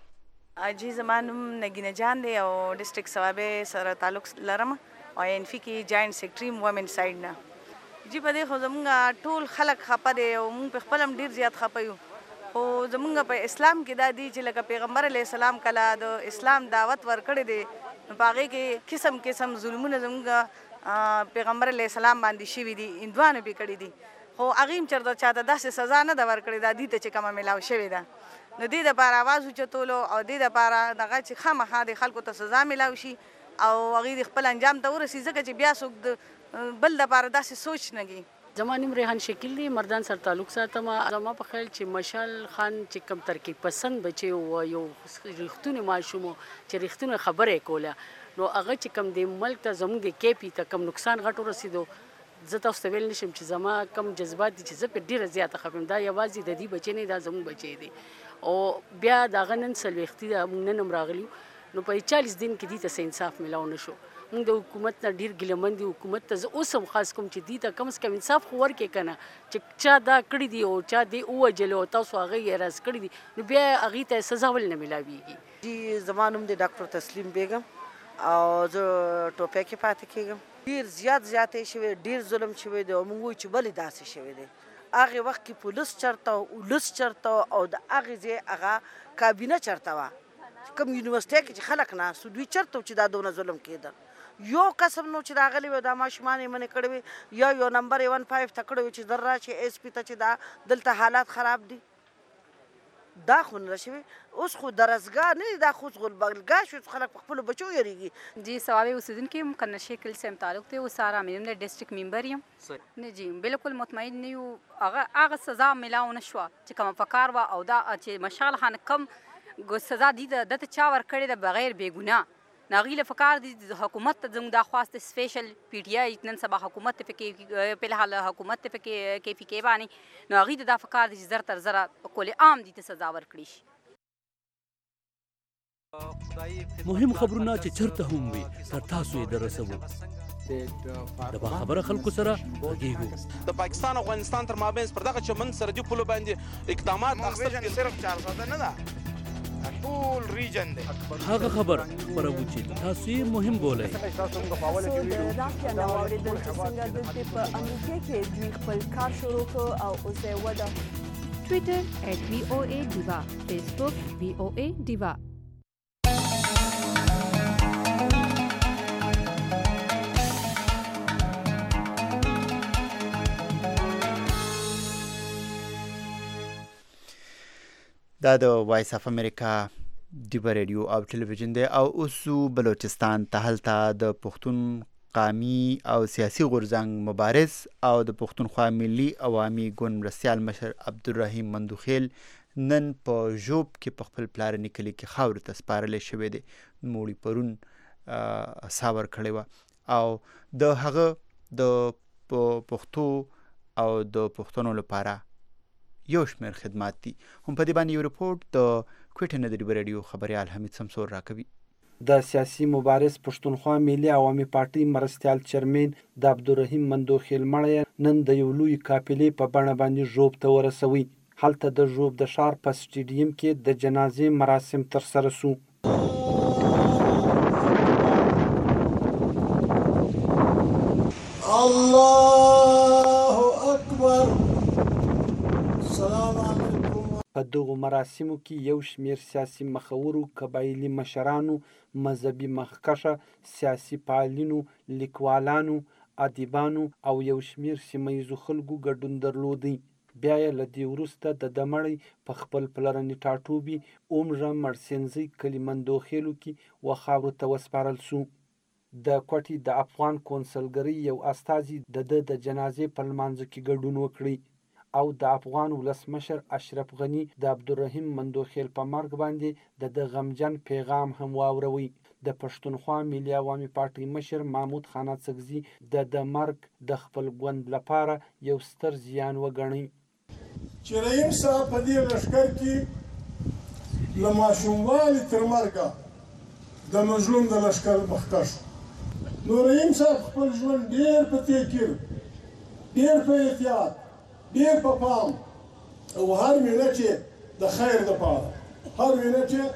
اجي زمانم نگینه جان دی او ډیسټریکټ ثوابه سره تعلق لرم او ان فی کې جاینټ سیکریټری وومن سایډ نه جی په دې خو زمونږ ټول خلک خپه دي او موږ په خپل هم ډیر زیات خپه یو خو زمونږ په اسلام کې دا دی چې لکه پیغمبر علیه السلام کله د اسلام دعوت ورکړی دی په هغې کې قسم قسم ظلمونه زمونږ پیغمبر علیه السلام باندې شوي دي هندوانو پې کړي دي خو هغې هم چېرته چاته داسې سزا نه ده ورکړې ده دوی ته چې کومه میلاو شوې ده نو دې دپاره اواز اوچتولو او دې دپاره دغه چې خامخا د خلکو ته سزا میلاو شي او هغې د خپل انجام ته ورسي ځکه چې بیا څوک د بل دپاره داسې سوچ نه کړي. زما نوم ریحان شکیل دی، مردان سره تعلق ساتم. زما په خیال چې مشال خان چې کم ترکیب پسند بچی و یو ریښتونی ماشوم چې ریښتونه خبرې کوله نو هغه چې کم د ملک ته زموږ د کیپی ته کم نقصان غټ ورسېدو زه تاسو ته ویل نشم چې زما کم جذبات دي چې زه په ډېره زیاته خفه یم. دا یوازې د دې بچی نه دا زموږ بچی دی او بیا د هغه نن څلوېښتي ده موږ نن هم راغلي نو په چالیس دن کې دې ته څه انصاف میلاو نه شو. موږ د حکومت نه ډېر ګیلمن دي. حکومت ته زه اوس هم خاص کوم چې دې ته کم از کم انصاف خو ورکړې که نه چې چا دا کړي دي او چا دې ووجلې او تاسو هغه یې راز کړي دي نو بیا هغې ته سزا ولې نه میلاویږي. جی زما نوم دی ډاکټر تسلیم بیګم او زه ټوپۍ کې پاتې کېږم. ډېر زیات زیاتې شوی ډېر ظلم شوی دی او موږ وایو چې ولې داسې شوی دی. هغې وخت کې پولیس چېرته و اولس چېرته و او د هغې ځای هغه کابینه چېرته وه کوم یونیورسټۍ کې چې خلک ناست وو دوی چېرته و چې دا دونه ظلم کېده. یو قسم نو چې راغلی وي دا ماشومان یې منې کړی وي یا یو نمبر یې ون فایو ته کړی وي چې در راشي ایس پي ته چې دا دلته حالات خراب دي. دا خو نه شوي اوس خو درسګاه نه دي دا خو اوس غلبلګاه شو خلک په خپلو بچو یېرېږي. جی ثوابې اوسېدونکي یم مقنن شکل سیم تعلق دی اوس سارا مې نوم دی ډسټرکټ ممبر یم نه جی بلکل مطمئن نه یو هغه هغه سزا میلاو نه شوه چې کومه په کار وه او دا چې مشال خان کم سزا دي ده ته چا ورکړې ده بغیر بېګناه نو هغوی له پکار دي حکومت ته زموږ دا خواست سپیشل پی ټي آی نن سبا حکومت ته پکې په الحال حکومت ته پکې کې پی کې باندې نو هغوی ته دا پکار دي چې زر تر زره کل عام دي ته سزا ورکړي شي. مهم خبرونه چې چرته هم وي تر تاسو یې دررسوو د باخبره خلکو سره غږیږو. د پاکستان او افغانستان تر مابینځ پر دغه چمن سرحدي پولو باندې اقدامات اخیستل صرف چار ساده نه ده ټول ریجن دی. هغه خبر خپروو چې تاسو یې مهم بولئ. د رافیا نه واورېدل چې څنګه دلته په امریکا کې دوی خپل کار شروع کړ او اوس یې وده. ټویټر ایټ وی او ای ډیوا، فیسبوک وی او ای ډیوا. دا د وایس اف امریکا ډیبه ریډیو او ټلویزیون دی او اوس بلوچستان ته هلته د پښتون قامي او سیاسي غورځنګ مبارز او د پښتونخوا ملي عوامي ګوند مرستیال مشر عبدالرحیم مندوخیل نن په ژوب کې په خپل پلارني کلي کې خاورو ته سپارلی شوی دی. نوموړي پرون سا ورکړې وه او د هغه د پښتو او د پښتنو لپاره یو شمېر خدمات دي. هم په دې باندې یو رپورټ د کویټه نه د ډیبه ریډیو خبریال حمید سمسور راکوي. د سیاسي مبارز پښتونخوا ملي عوامي پارټۍ مرستیال چیرمین د عبدالرحیم مندوخیل مړی نن د یو لوی قافلې په بڼه باندې ژوب ته ورسوي. هلته د ژوب د ښار په سټیډیم کې د جنازې مراسم ترسره سو. الله اکبر. په دغو مراسمو کې یو شمېر سیاسي مخورو، قبایلي مشرانو، مذهبي مخکښه سیاسي فعالینو، لیکوالانو، ادیبانو او یو شمېر سیمه ییزو خلکو ګډون درلودی. بیا یې له دې وروسته د ده مړی په خپل پلرني ټاټوبي عمره مړسینځۍ کلي مندوخیلو کې و خاورو ته وسپارل سو. د کوټې د افغان کونسلګرۍ یو استازي د ده د جنازې په لمانځه کې ګډون وکړي او د افغان ولسمشر اشرف غني د عبدالرحیم مندوخیل په مرګ باندې د ده غمجن پیغام هم واوروي. د پښتونخوا ملي عوامي پارټۍ مشر محمود خان اڅکزي د ده مرګ د خپل ګوند لپاره یو ستر زیان وګڼي. چې رحیم صاحب په دې لښکر کې له ماشوموالي تر مرګه د مظلوم د لښکر مخکښ و. نو رحیم صاحب خپل ژوند ډېر په تکر، ډېر په احتیاط، ډېر په پام او هر مینه چې د خیر دپاره، هر مینه چې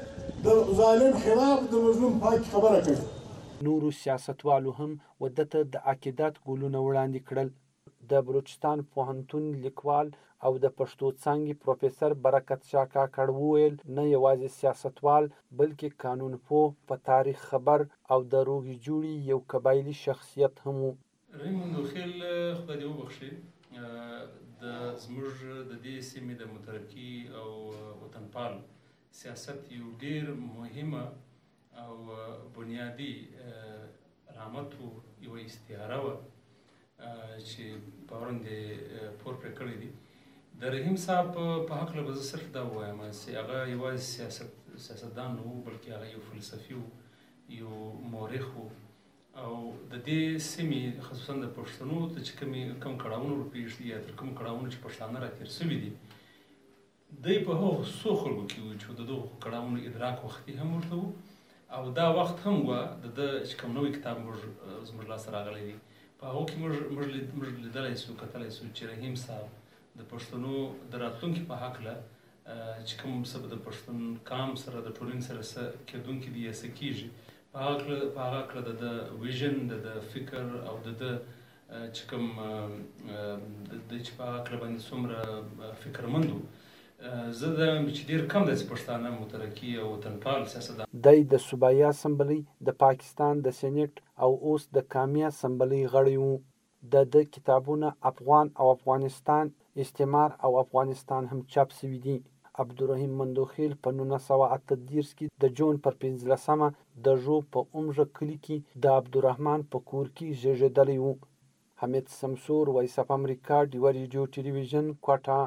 د ظالم خلاف د مظلوم پاک خبره کوي. نورو سیاستوالو هم ودته د عقیدت ګلونه وړاندې کړل. د بلوچستان پوهنتون لیکوال او د پښتو څانګې پروفیسر برکت شاه کاکړ وویل نه یوازې سیاستوال بلکې قانونپوه په تاریخ خبر او د روغې جوړې یو قبایلي شخصیت هم و. رحیم مندوخیل خدای دې وبخښي د زموږ د دې سیمې د مترقي او وطنپال سیاست یو ډېر مهمه او بنیادی رحمت و یوه استعاره وه چې په وړاندې پور پرې کړی دي. د رحیم صاحب په هکله به زه صرف دا ووایم چې هغه یوازې سیاست سیاستدان نه و بلکې هغه یو فلسفي و یو مورخ و او د دې سیمې خصوصا د پښتنو ته چې کومې کوم کړاوونه ورپېښ دي یا تر کوم کړاوونه چې پښتانه راتېر سوي دي دوی په هغو څو خلکو کې وو چې د دغو کړاوونو ادراک وختي هم ورته و او دا وخت هم وه د ده چې کوم نوی کتاب موږ زموږ لاسته راغلی دی په هغو کې موږ موږ لیدلی سو کتلی سو چې رحیم صاحب د پښتنو د راتلونکي په هکله چې کوم څه به د پښتون قام سره د ټولنې سره څه کېدونکي دي یا څه کېږي په هغه هکله د ده ویژن د ده فکر او د ده چې کوم د چې په هکله باندې څومره فکرمند و زه دا چې ډېر کم داسې پښتانه مترقي او وطنپال سیاستدان. دی د صوبایي اسمبلۍ د پاکستان د سینټ او اوس د قامي اسمبلۍ غړی و. د ده کتابونه افغان او افغانستان، استعمار او افغانستان هم چاپ سوي دي. عبدالرحیم مندوخیل په نولس سوه اته دېرش کې د جون پر پنځلسمه د ژو په اومژه کلي کې د عبدالرحمن په کور کې زیږېدلی و. حمید سمسور، وایس اف امریکا، ډیوه ریډیو ټلویزیون، کوټه.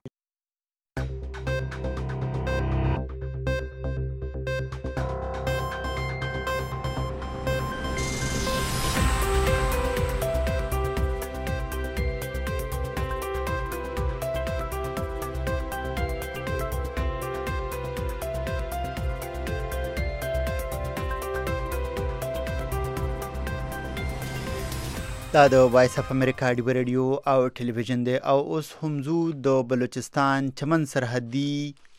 دا د وایس اف امریکا ډیوه ریډیو او ټلویزیون دی او اوس هم ځو د بلوچستان چمن سرحدي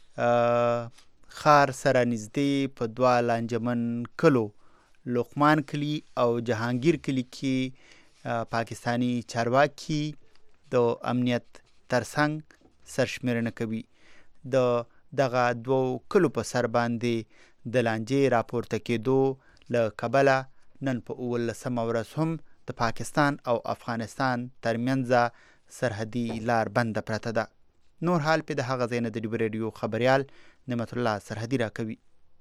ښار سره نږدې په دوه لانجمن کلو لقمان کلي او جهانگیر کلي کې پاکستانی چارواکي د امنیت ترڅنګ سرشمېرنه کوي. د دغه دوو کلو په سر باندې د لانجې راپورته کېدو له کبله نن په اوولسمه ورځ هم د پاکستان او افغانستان ترمنځ سرحدي لار بنده پرته ده. نور حال په د هغه ځای نه د ډیوه ریډیو خبریال نعمت الله سرحدي راکوي.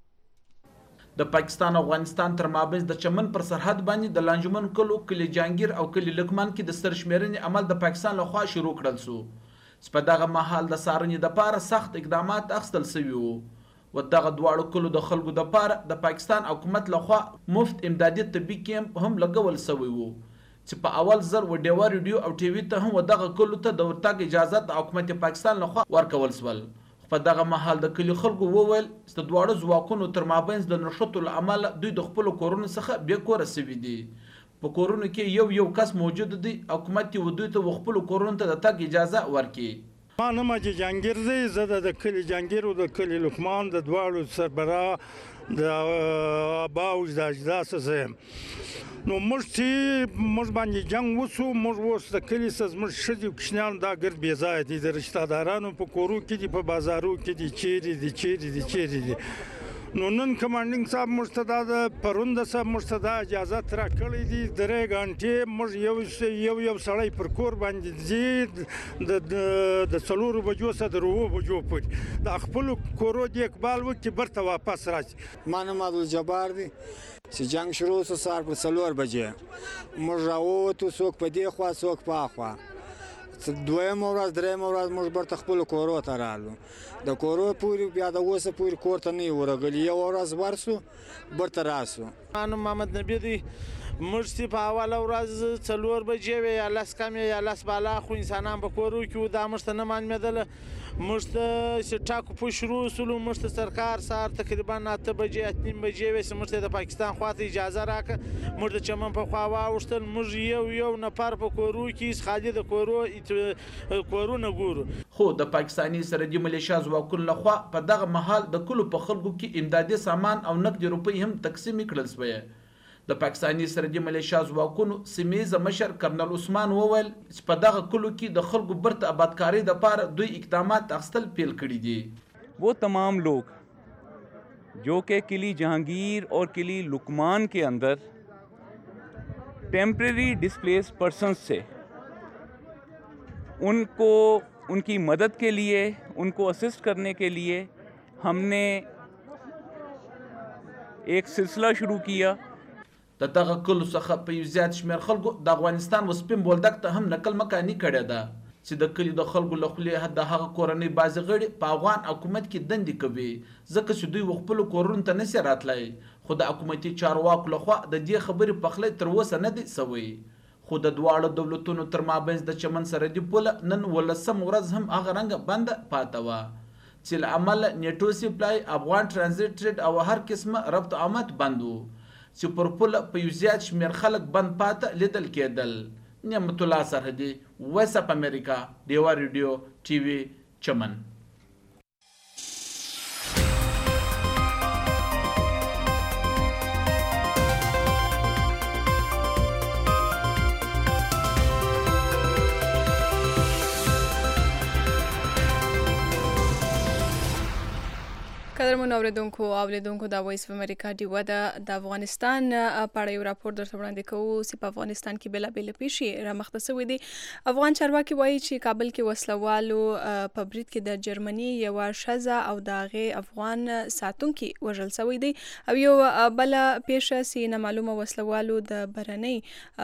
د پاکستان او افغانستان تر مابین د چمن پر سرحد باندې د لانجمن کلو کلی جانگیر او کلی لقمان کې د سرشمېرنې عمل د پاکستان لخوا شروع کړل سو. په دغه مهال د څارنې دپاره سخت اقدامات اخیستل سوي وو و دغه دواړو کلو د خلکو دپاره د پاکستان حکومت لخوا مفت امدادي طبي کیمپ هم لګول سوی وو چې په اول ځل و ډیوه ریډیو او ټي وي ته هم و دغه کلو ته د ورتګ اجازه د حکومت پاکستان لخوا ورکول سول. په دغه مهال د کلي خلکو وویل چې د دواړو ځواکونو تر مابین د نښتو له امله دوی د خپلو کورونو څخه بې کوره سوي دي. په کورونو کې یو یو کس موجود دی. حکومت یې و دوی ته و خپلو کورونو ته د تګ اجازه ورکړي. ما نوم حاجي جهانګیر دی. زه د کلي جهانګیر او د کلي لقمان د دواړو سربراه د ابا او د اجداد څخه یم. نو موږ چې موږ باندې جنګ وسو موږ اوس د کلي څخه زموږ ښځې او کوچنیان دا ګرد بې ځایه دي. د رشتهدارانو په کورو کې دي، په بازارو کې دي، چیرې دي چیرې دي چیرې دي. نو نن کمانډینګ صاحب موږ ته دا د پرون صاحب موږ ته دا اجازت راکړی دي. درې غنټې موږ یو یو یو سړی پر کور باندې ځي د د څلورو بجو څخه تر اووه بجو پورې د خپلو کورو دیکبال وکړي برته واپس راشي. ما نوم عبدالجبار دی. چې جنګ شروع سو سهار په څلور بجې موږ راووتو، څوک په دې خوا څوک په هاخوا. دویمه ورځ درېیمه ورځ موږ برته خپلو کورو ته رالو. د کورو پورې بیا د اوسه پورې کور ته نه یو ورغلي. یو ورځ ورسو برته راسو. ما نوم محمد نبی دی. موږ چې په اوله ورځ څلور بجې وې یا لس کمې یا لس بالا خو انسانان په کورو کې وو دا موږ ته نه معلومېدله موږ ته چې ټاکو پوه شروع شولو موږ ته سرکار سهار تقریبا اته بجې اته نیم بجې وې چې موږ ته د پاکستان خواته اجازه راکړه موږ د چمن په خوا واوښتل موږ یو یو نفر په کورو کې خالي د کورو کورونه ګورو خو د پاکستاني سرحدي ملیشیا ځواکونو لخوا په دغه مهال د کلو په خلکو کې امدادي سامان او نقدي روپۍ هم تقسیم کړل شوې د پاکستاني سرحدي ملیشیا ځواکونو سیمه مشر کرنل عثمان وویل چې په دغه کلو کې د خلکو برته آبادکاري لپاره دوی اقدامات اخیستل پیل کړي دي वो तमाम लोग जो कि किली जहांगीर और किली लुकमान के अंदर टेम्परेरी डिस्प्लेस पर्सन्स से उनको उनकी मदद के लिए उनको असिस्ट करने के लिए हमने एक सिलसिला शुरू किया د دغه کلو څخه په یو زیات شمېر خلکو د افغانستان وسپین بولدک ته هم نقل مکاني کړې ده چې د کلي د خلکو له خولې د هغه کورنۍ بعضې غړي په افغان حکومت کې دندې کوي ځکه چې دوی خپلو کورونو ته نشي راتلی خو د حکومتي چارواکو لخوا د دې خبرې پخلی تر اوسه نه دی سوی خو د دواړو دولتونو تر مابینځ د چمن سرحدي پوله نن ولسم ورځ هم هغه رنګه بنده پاته وه چې له امله نیټو سپلای افغان ټرانزیټ ټریډ او هر قسمه ربط آمد بند و چې پر پوله په یو زیات شمېر خلک بند پاته لیدل کېدل نعمت الله سرحدي وایس اف امریکا ډیوا ریډیو ټي وي چمن قدرمن اوریدونکو او لیدونکو دا وایس اف امریکا ډیوا د افغانستان په اړه یو راپور درته وړاندې کوو چې په افغانستان کې بېلابېلې پیښې رامخته شوې دي افغان چارواکي وایي چې کابل کې وسلوالو په برید کې د جرمني یوه ښځه او د هغې افغان ساتونکي وژل شوی دی او یو بله پیښه چې نامعلومه وسلوالو د بهرنۍ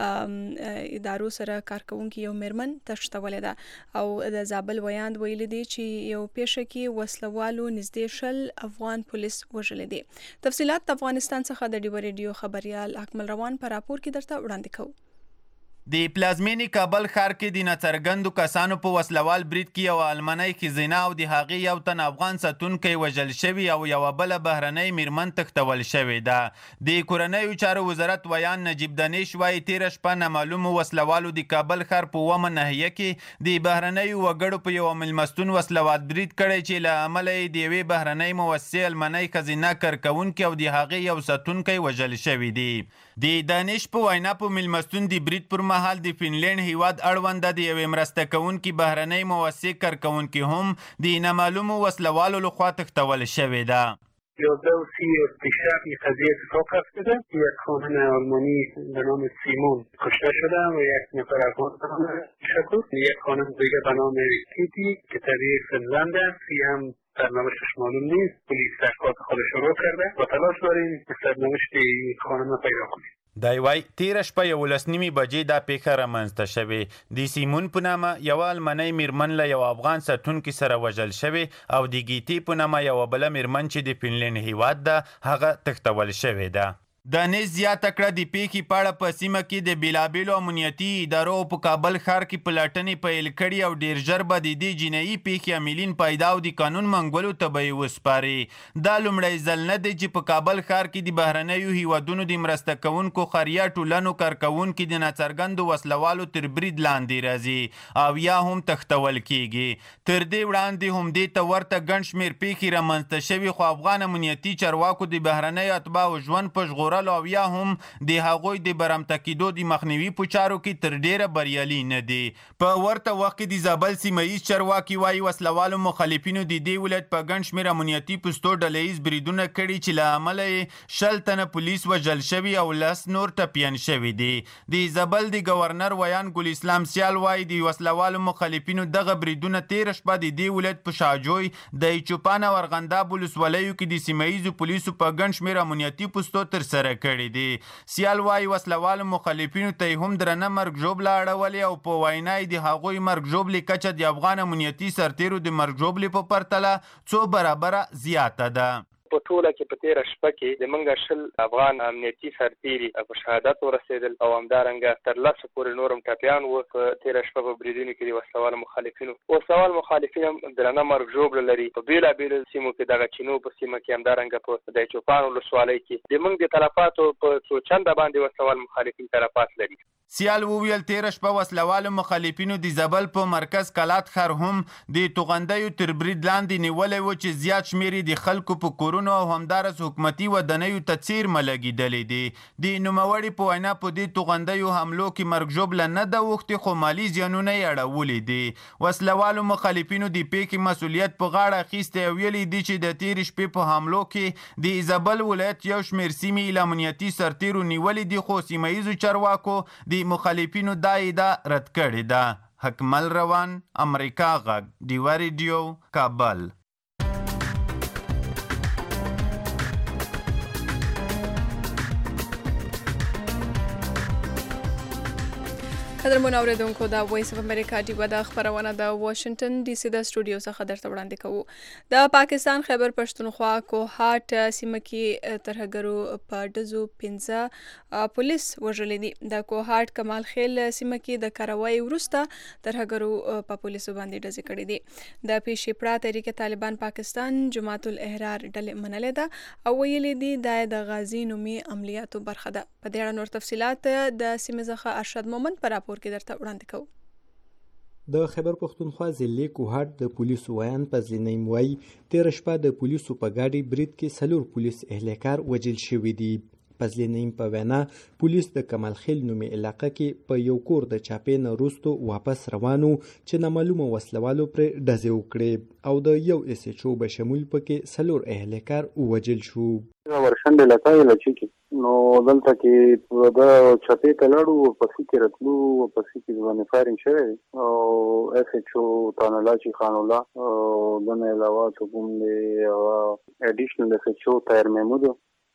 ادارو سره کارکوونکي یو میرمن تښتولې ده او د زابل ویاند ویلي دی چې یو پیښه کې وسلوالو نږدې شل افغان پولیس وژلې دي تفصيلات د افغانستان څخه د ډیوا ریډیو خبريال اکمل روان په راپور کې درته وړاندې کوو د پلازمینی کابل ښار کې د ناڅرګندو کسانو په وسلوال برید کې یو المنۍ ښځینه او د هغې یو تن افغان ساتونکی وژل شوي او یوه بله بهرنۍ میرمن تښتول شوې ده د کورنیو چارو وزارت ویان نجیب دانش وایي تېره شپه نامعلومو وسلوالو د کابل ښار په اوومه ناحیه کې د بهرنیو وګړو په یوه میلمستون وسلوال برید کړی چې له امله یې د یوې بهرنۍ مؤسسې المنۍ ښځینه کارکوونکي او د هغې یو ساتونکی وژل شوي دي د دانش په وینا په میلمستون د برید پر مهال د فنلینډ هیواد اړونده د یوې مرسته کوونکي بهرنۍ مؤسسې کارکوونکي هم د نامعلومو وسلوالو لخوا تښتول شوې ده یازده و سی دیشب این قضیه اتفاق افتاده یک خانم آلمانی به نام سیمون کشته شده و یک نفر افغان به نام شکوت یک خانم دیگه به نام کیتی که طبیعی فنلند است هم سرنوشتش معلوم نیست پلیس تحقیقات خودش رو کرده و تلاش داریم که سرنوشت این خانم رو پیدا کنیم دی وای تیره شپه یولس نیمې بجې دا پیښه رامنځته شوې د سیمون په نامه یوه المنۍ میرمن له یو افغان ساتونکي سره وژل شوې او د ګیتې په نامه یوه بله میرمن چې د فنلینډ هیواد ده هغه تښتول شوې ده دانش زیاته کړه د پیښې په اړه په سیمه کې د بېلابېلو امنیتي ادارو په کابل ښار کې پلټنې پیل کړي او ډېر ژر به د دې جنایي پیښې عاملین پیدا او د قانون منګولو ته به یې وسپاري دا لومړی ځل نه دی چې په کابل ښار کې د بهرنیو هیوادونو د مرسته کوونکو خیریه ټولنو کارکوونکي د ناڅرګندو وسلوالو تر برید لاندې راځي او یا هم تښتول کیږي تر دې وړاندې هم دې ته ورته ګڼ شمېر پیښې رامنځته شوي خو افغان امنیتي چارواکو د بهرنیو اتباعو ژوند په ژغورلو او یا هم د هغوی د برمته کېدو د مخنیوي په چارو کې تر ډیره بریالي نه دي په ورته وخت کې د زابل سیمه ییز چارواکي وایي وسلوالو مخالفینو د دې ولایت په ګڼ شمېر امنیتي پوستو ډله ییز بریدونه کړي چې له امله یې شل تنه پولیس وژل شوي او لس نور ټپیان شوي دي د زابل د ګورنر ویان ګل اسلام سیال وایي د وسلوالو مخالفینو دغه بریدونه تېره شپه د دې ولایت په شاجوی د چوپان او ارغنداب ولسوالیو کې د سیمه ییزو پولیسو په ګڼ شمېر امنیتي پوستو ترسره کړي دي سیال وايي وسلوالو مخالفینو ته هم درنه مرګ ژوبله اړولې او په وینا یې د هغوی مرګ ژوبلې کچه د افغان امنیتي سرتیرو د مرګ ژوبلې په پرتله څو برابره زیاته ده په ټوله کې په تیره شپه کې زموږ شل افغان امنیتي سرتیري په شهادت ورسېدل او همدارنګه تر لسو پورې نور هم ټپیان وو. په تیره شپه په بریدونو کې د وسلوالو مخالفینو وسلوال مخالفین هم درنه مرګ ژوبله لري. په بېلابېلو سیمو کې دغه چینو په سیمه کې همدارنګه په د چوپان ولسوالۍ کې زموږ د تلفاتو په څو چنده باندې وسلوال مخالفین تلفات لري. سیال وویل تیره شپه وسلوالو مخالفینو د زابل په مرکز کلات ښار هم د توغندیو تر برید لاندې نیولی و چې زیات شمېر د خلکو په کورونو او همدارس حکومتي ودانیو ته څیرمه لګېدلې دي. د نوموړي په وینا په دې توغندیو حملو کې مرګ ژوبله نه ده اوښتې خو مالي زیانونه یې اړولي دي. وسلوالو مخالفینو د پیښې مسؤلیت په غاړه اخیستی او ویلي دي چې د تیرې شپې په حملو کې د زابل ولایت یو شمېر سیمې له امنیتي سرتیرو نیولې دي خو سیمه ییزو چارواکو د مخالفینو دا ادعا رد کړې ده. حکمل روان، امریکا غږ، ډیوه ریډیو، کابل. قدرمن اوریدونکو دا وایس اف امریکا ډیوه د خبرونه د واشنگټن ډي سي د سټوډیو څخه درته وړاندې کوو. د پاکستان خیبر پښتونخوا کوهاټ سیمه کې ترهګرو په ډزو پنځه پولیس وژلي دي. د کوهاټ کمال خیل سیمه کې د کاروای وروسته ترهګرو په پولیسو باندې ډزې کړې دي. د پیشپړه تحریک طالبان پاکستان جماعت الاحرار ډلې منلې ده او ویلي دي دا د غازی نومي عملیاتو برخه ده. په دې اړه نور تفصيلات د سیمه څخه ارشد مومند پر راپور کې درته وړاندې کوو. د خیبر پښتونخوا ضلع کوهاټ د پولیسو ویان پزلینیم وای تیر شپه د پولیسو په ګاډي برید کې سلور پولیس اهلکار وژل شوي دي. پزلینیم په وینا پولیس د کمال خیل نومي علاقه کې په یو کور د چاپې نه وروستو واپس روانو چې نامعلومه وسلوالو پرې ډزې وکړې او د یو اس ایچ او به شمول پکې سلور اهلکار وژل شو. ورشنډ علاقه لچې کې نو دلته کې د چاپې ته لاړو پسې کې راتلو پسې کې ځوانې فایرنګ شوی او اس ایچ او تانلاچی خان الله او دنه علاوه کوم دی اډیشنل اس ایچ او طاهر محمود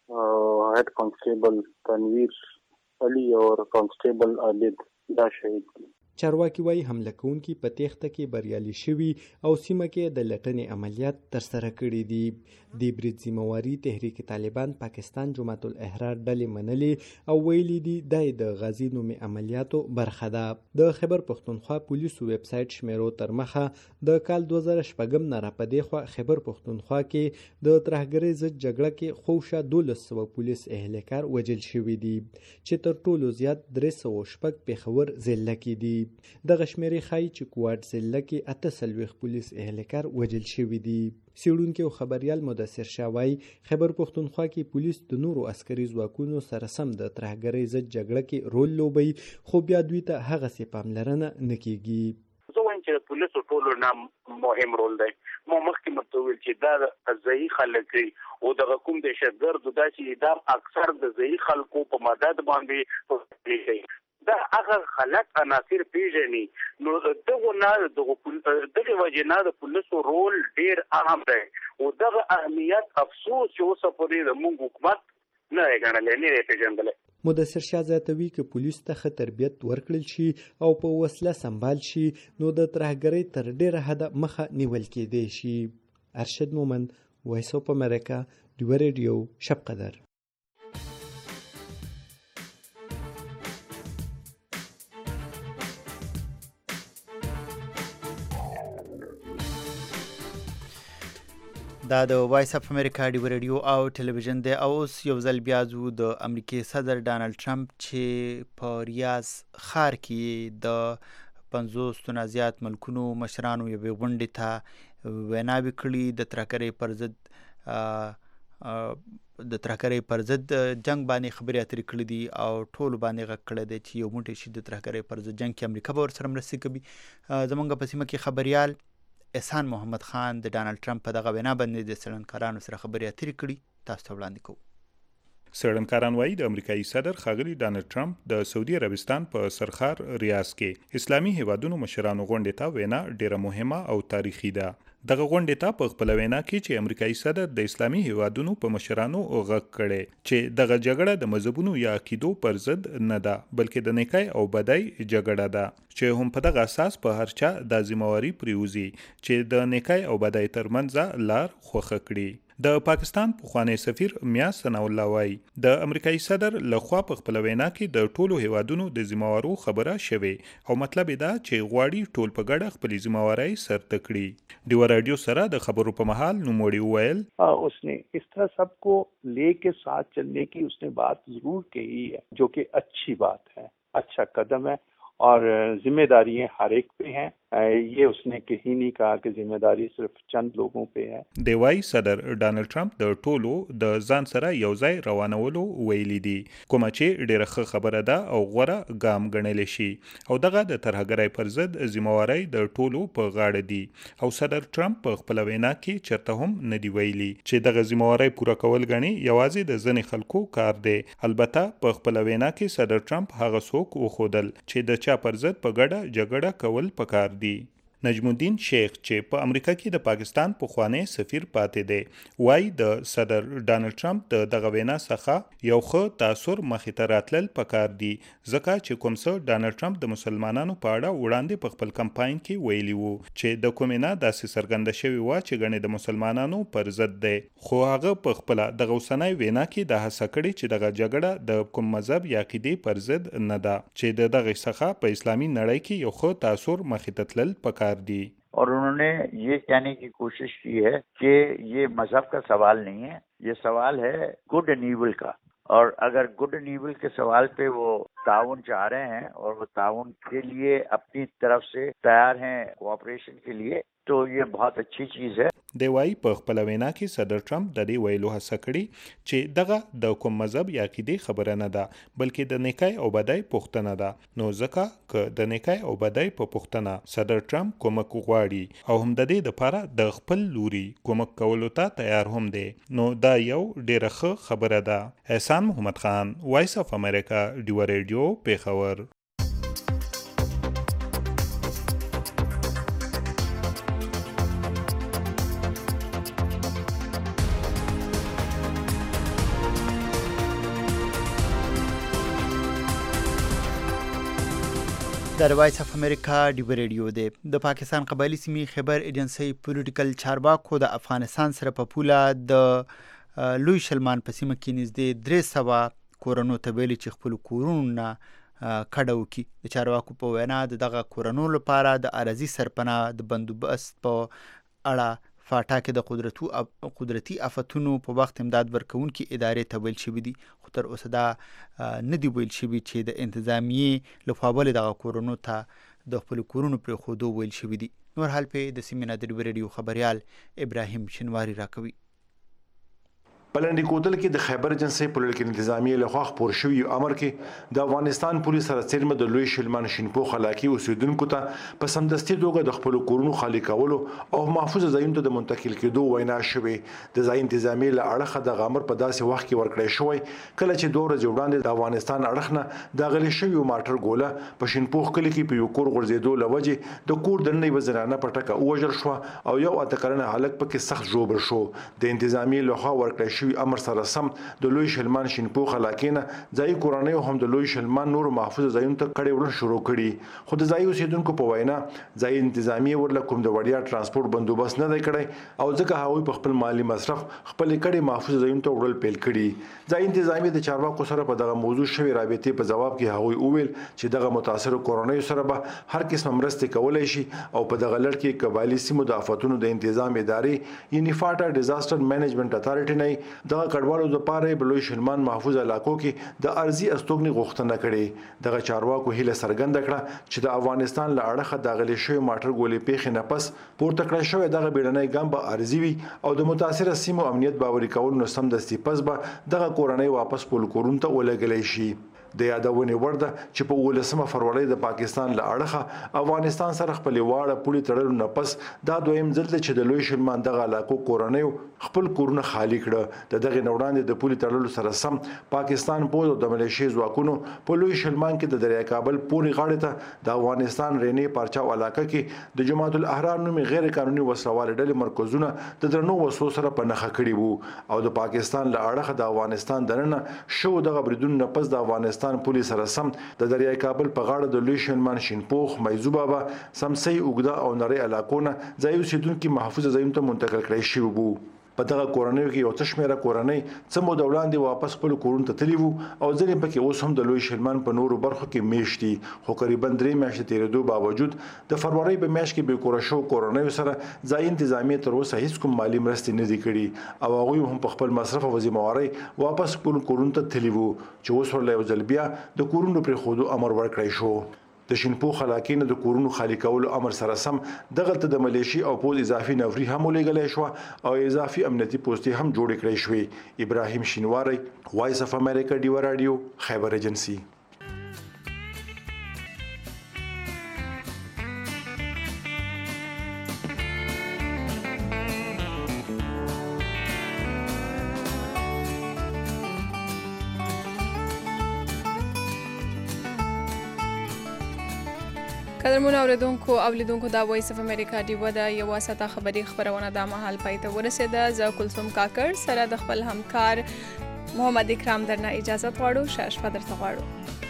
هیڈ کانسټیبل تنویر علي او کانسټیبل عابد دا شهید دي. چارواکي وایي حمله کوونکي په تېښته کې بریالي شوي او سیمه کې د لټنې عملیات ترسره کړي دي. د برید ذمهواري تحریک طالبان پاکستان جماعت الاحرار ډلې منلې او ویلي دي دا د غازی نومي عملیاتو برخه ده. د خیبر پښتونخوا پولیسو ویب سایټ شمیرو تر مخه د کال دوه زره شپږم نه راپدې خوا خیبر پښتونخوا کې د ترهګرۍ ضد جګړه کې خوشه دولس سوه پولیس اهلکار وژل شوي دي چې تر ټولو زیات درې سوه شپږ پېښور ضلع کې دي. دغه شمیرې ښایي چې کوهاټ ضلع کې اته څلوېښت پولیس اهلکار وژل شوي دي. څېړونکي او خبریال مدثر شاه وایي خیبر پښتونخوا کې پولیس د نورو عسکري ځواکونو سره سم د ترهګرۍ ضد جګړه کې رول لوبوي خو بیا دوی ته هغسې پاملرنه نه کیږي. زه وایم چې د پولیسو ټولو نه مهم رول دی. ما مخکې مرته وویل چې دا د قضایي خلک او دغه کوم دهشتګردو دا چې دا اکثر د ځایي خلکو په مدد باندې دا هغه خلک عناصر پیژني نو دغه نه دغه وجه نه د پولیسو رول ډیر اهم دی او دغه اهمیت افسوس چې اوس پورې د موږ حکومت نه غنلې نه پیژندل. مدثر شاه زیاتوي که پولیس ته ښه تربیت ورکړل شي او په وسله سمبال شي نو د ترهګرۍ تر ډیره حده مخه نیول کېدی شي. ارشد مومند، وایس اف امریکا، ډیوه ریډیو، شب قدر. دا د وایس اف امریکا ډیوه ریډیو او ټلویزیون دی او اوس یو ځل بیا ځو د امریکې صدر ډانلډ ټرمپ چې په ریاض ښار کې د پنځوس نه زیات ملکونو مشرانو یوې غونډې ته ویناوې کړي د ترهګرۍ پر ضد د ترهګرۍ پر ضد جنګ باندې خبرې اترې کړې دي او ټولو باندې غږ کړی دی چې یو موټی شي د ترهګرۍ پر ضد جنګ کې امریکا به ورسره مرستې کوي. زموږ په سیمه کې خبریال احسان محمد خان د ډانلډ ټرمپ په دغه وینا باندې د څېړنکارانو سره خبرې اترې کړي، تاسو ته وړاندې کوو. څېړنکاران وایي د امریکایي صدر ښاغلي ډانلډ ټرمپ د سعودي عربستان په سرخار ریاض کې اسلامي هیوادونو مشرانو غونډې ته وینا ډیره مهمه او تاریخي ده. دغه غونډې ته په خپل وینا کې چې امریکایي صدر د اسلامي هیوادونو په مشرانو غږ کړي چې دغه جګړه د مذهبونو یا عقیدو پر ضد نه ده بلکې د نیکۍ او بدۍ جګړه ده چې هم په دغه اساس په هر چا د ذمہواري پریوزي چې د نیکۍ او بدۍ ترمنځ لار خوښه کړي. د پاکستان پخوانی سفیر میا ثناء الله وایي د امریکایي صدر لخوا په خپل وینا کې د ټولو هیوادونو د ذمہوارو خبره شوې او مطلب دا چې غواړي ټول په ګډه خپل ذمہواري سرته کړي ډیو رادیو سره د خبرو په مهال نوموړي وویل उसने इस तरह सबको लेके साथ चलने की उसने बात जरूर कही है जो कि अच्छी बात है अच्छा कदम है और जिम्मेदारियां हर एक पे हैं ये उसने कहीं नहीं कहा कि जिम्मेदारी सिर्फ चंद लोगों पे है د وای صدر ډانلډ ټرمپ د ټولو د ځان سره یو ځای روانولو ویلي دي کومه چې ډیره ښه خبره ده او غوره ګام ګڼل شي او دغه د ترهګرۍ پر ضد ذمہواري د ټولو په غاړه دي او صدر ټرمپ په خپل وینا کې چرته هم نه دی ویلي چې دغه ذمہواري پوره کول غني یوازې د ځنې خلکو کار دی البته په خپل وینا کې صدر ټرمپ هغه څوک وښودل چې د چا پر ضد په ګډه جګړه کول پکار دي نجم الدین شیخ چې په امریکا کې د پاکستان پخوانی سفیر پاتې دی وای د صدر ډانلډ ټرمپ د دغه وینا څخه یو ښه تاثر مخې ته راتلل پکار دی ځکه چې کوم څه ډانلډ ټرمپ د مسلمانانو په اړه وړاندې په خپل کمپاین کې ویلي وو چې د کومه داسې څرګنده شوی و چې غنې د مسلمانانو پر ضد دی خو هغه په خپل دغه اوسنۍ وینا کې د هڅه کړې چې دغه جګړه د کوم مذهب یا عقیدې پر ضد نه ده چې د دغه څخه په اسلامي نړۍ کې یو ښه تاثر مخې ته تلل پکار दी और उन्होंने ये कहने की कोशिश की है कि ये मजहब का सवाल नहीं है ये सवाल है गुड एंड ईविल का और अगर गुड एंड ईविल के सवाल पे वो ताउन चाह रहे हैं और वो ताउन के लिए अपनी तरफ से तैयार हैं कोऑपरेशन के लिए तो ये बहुत अच्छी चीज है د وای په خپل وینا کې صدر ټرمپ د دې ویلو هڅه کړې چې دغه د کوم مذهب یا عقیدې خبره نه ده بلکې د نیکای او بدای پوښتنه ده نو ځکه ک د نیکای او بدای په پوښتنه صدر ټرمپ کومک غواړي او هم د دې لپاره د خپل لوري کومک کولو ته تیار هم دی نو دا یو ډیره ښه خبره ده احسان محمد خان وایس اف امریکا ډیو رادیو پیښور د وایس اف امریکا ډیو رادیو دی د پاکستان قبایلی سیمې خبر ایجنسی پولیټیکل چارواکو د افغانستان سره په پوله د لوی شلمان په سیمه کې نږدې درې سوه کورونو ته ویلي چې خپل کورونو نه کډه وکړي د چارواکو په وینا دغه کورونو لپاره د ارضي سرپناه د بندوبست په اړه فاټا کې د قدرتو قدرتي آفتونو په وخت امداد ورکوونکي ادارې ته ویل شوي دي خو تر اوسه دا نه دی ویل شوي چې د انتظامیې لخوا ولې دغه کورونو ته د خپلو کورونو پرېښودو ویل شوي دي نور حال پې د سیمې نه د ډیو رادیو خبریال ابراهیم شنواري راکوي بلندی کوتل کې د خیبر ایجنسی پولیټیکل انتظامیه له خوا خپور شوی امر کې د افغانستان پولیس سره څرمه د لوی شلمان شینپو خلاقي اوسیدونکو ته په سمدستي توګه د خپل کورونو خالی کولو او محفوظ ځایونو ته د منتقل کېدو وینا شوې د ځای انتظامیه له اړخه د غامر په داسې وخت کې ورکړی شوی کله چې دوه ورځې وړاندې د افغانستان اړخ نه د غلې شوی ماټر ګوله په شینپو کلی کې په یو کور غورځېدو لوجه د کور دننه یو زنانه پټکه وژل شو او یو اته کلنه هلک پکې سخت جوړ شو د انتظامیه له خوا ورکړی شوی امر سره سم د لوی شلمان شینپو خلاکینه ځای کورنۍ هم د لوی شلمان نور محفوظ ځایونو ته کړي وړل شروع کړي خو د ځای اوسیدونکو په وینا ځای انتظامیه ورله کوم د وړیا ترانسپورت بندوبست نه دی کړی او ځکه هغوی په خپل مالی مصرف خپل کړي محفوظ ځایونو ته وړل پیل کړي ځای انتظامیه د چارواکو سره په دغه موضوع شوی رابطې په جواب کې هغوی وویل چې دغه متاثر کورنۍ سره به هر قسم مرستې کولای شي او په دغه لړ کې قبایلی سیمو د آفتونو د تنظیم ادارې یعنی فاټا ډیزاستر مینجمنت اتھارټی نه دغه کډوالو د پاره بلوي شلمان محفوظ علاقو کې د ارضي استوګنې غوښتنه کړې دغه چارواکو هیله څرګنده کړه چې د افغانستان له اړخه د غلې شوی ماټر ګولې پیښې نه پس پورته کړی شوی دغه بیړنۍ ګام به ارضي وي او د متاثره سیمو امنیت باوري کول نو سمدستي پس به دغه کورنۍ واپس خپل کورونو ته ولګلی شي د یادونې وړ ده چې په ولسمه فروری د پاکستان له اړخه افغانستان سره خپل واړه پولي تړلو نه پس دا دویم ځل دی چې د لوی شلمان دغه علاقو کورنۍ خپل کورونه خالی کړه د دغه نوړاندې د پولي تړلو سره سم پاکستان پوز او د ملیشي ځواکونو په لوی شلمان کې د دریای کابل پوري غاړې ته د افغانستان رینې پارچاو علاقه کې د جماعت الاحرار نومي غیر قانوني وسلوال ډلې مرکزونه د درنو وسو سره په نخښه کړي وو او د پاکستان له اړخه د افغانستان دننه شو دغه بریدون نه پس د افغانستان پولیس سره سم د دریای کابل په غاړه د لوی شلمان شینپوخ مایزو بابا سمسي اوګدا او نری علاقونه ځای اوسیدونکو محفوظ ځایونو ته منتقل کړی شوی وو په دغه کورنۍ کې یو څه شمیره کورنۍ څه مو د وړاندې واپس خپل کورونو ته تللی وو او ځینې پکې اوس هم د لوی شلمن په نورو برخو کې میشت دي خو تقریبا درې میاشتې تېرېدو باوجود د فروری په میاشت کې بې کوره شوو کورنیو سره ځایي انتظامیې تر اوسه هیڅ کوم مالي مرستې نه دي کړي او هغوی هم په خپل مصرف او ذمهوارۍ واپس خپلو کورونو ته تللي وو چې اوس ورله یو ځل بیا د کورونو پرېښودو امر ورکړی شو. د شینپوخ علاقې نه د کورونو خالي کولو امر سره سم دغلته د ملیشي او پوز اضافي نفري هم ولېږلی شوه او اضافي امنیتي پوستې هم جوړې کړې شوې. ابراهیم شینواری، وایس اف امریکا، ډیوه راډیو، خیبر ایجنسي. قدرمن اوریدونکو او لیدونکو دا وایس اف امریکا ډیوه د یو ساعته خبري خبرونه د مهال پای ته ورسېده. زه کلثوم کاکړ سره د خپل همکار محمد اکرام درنه اجازه غواړو. ښه شپه درته غواړو.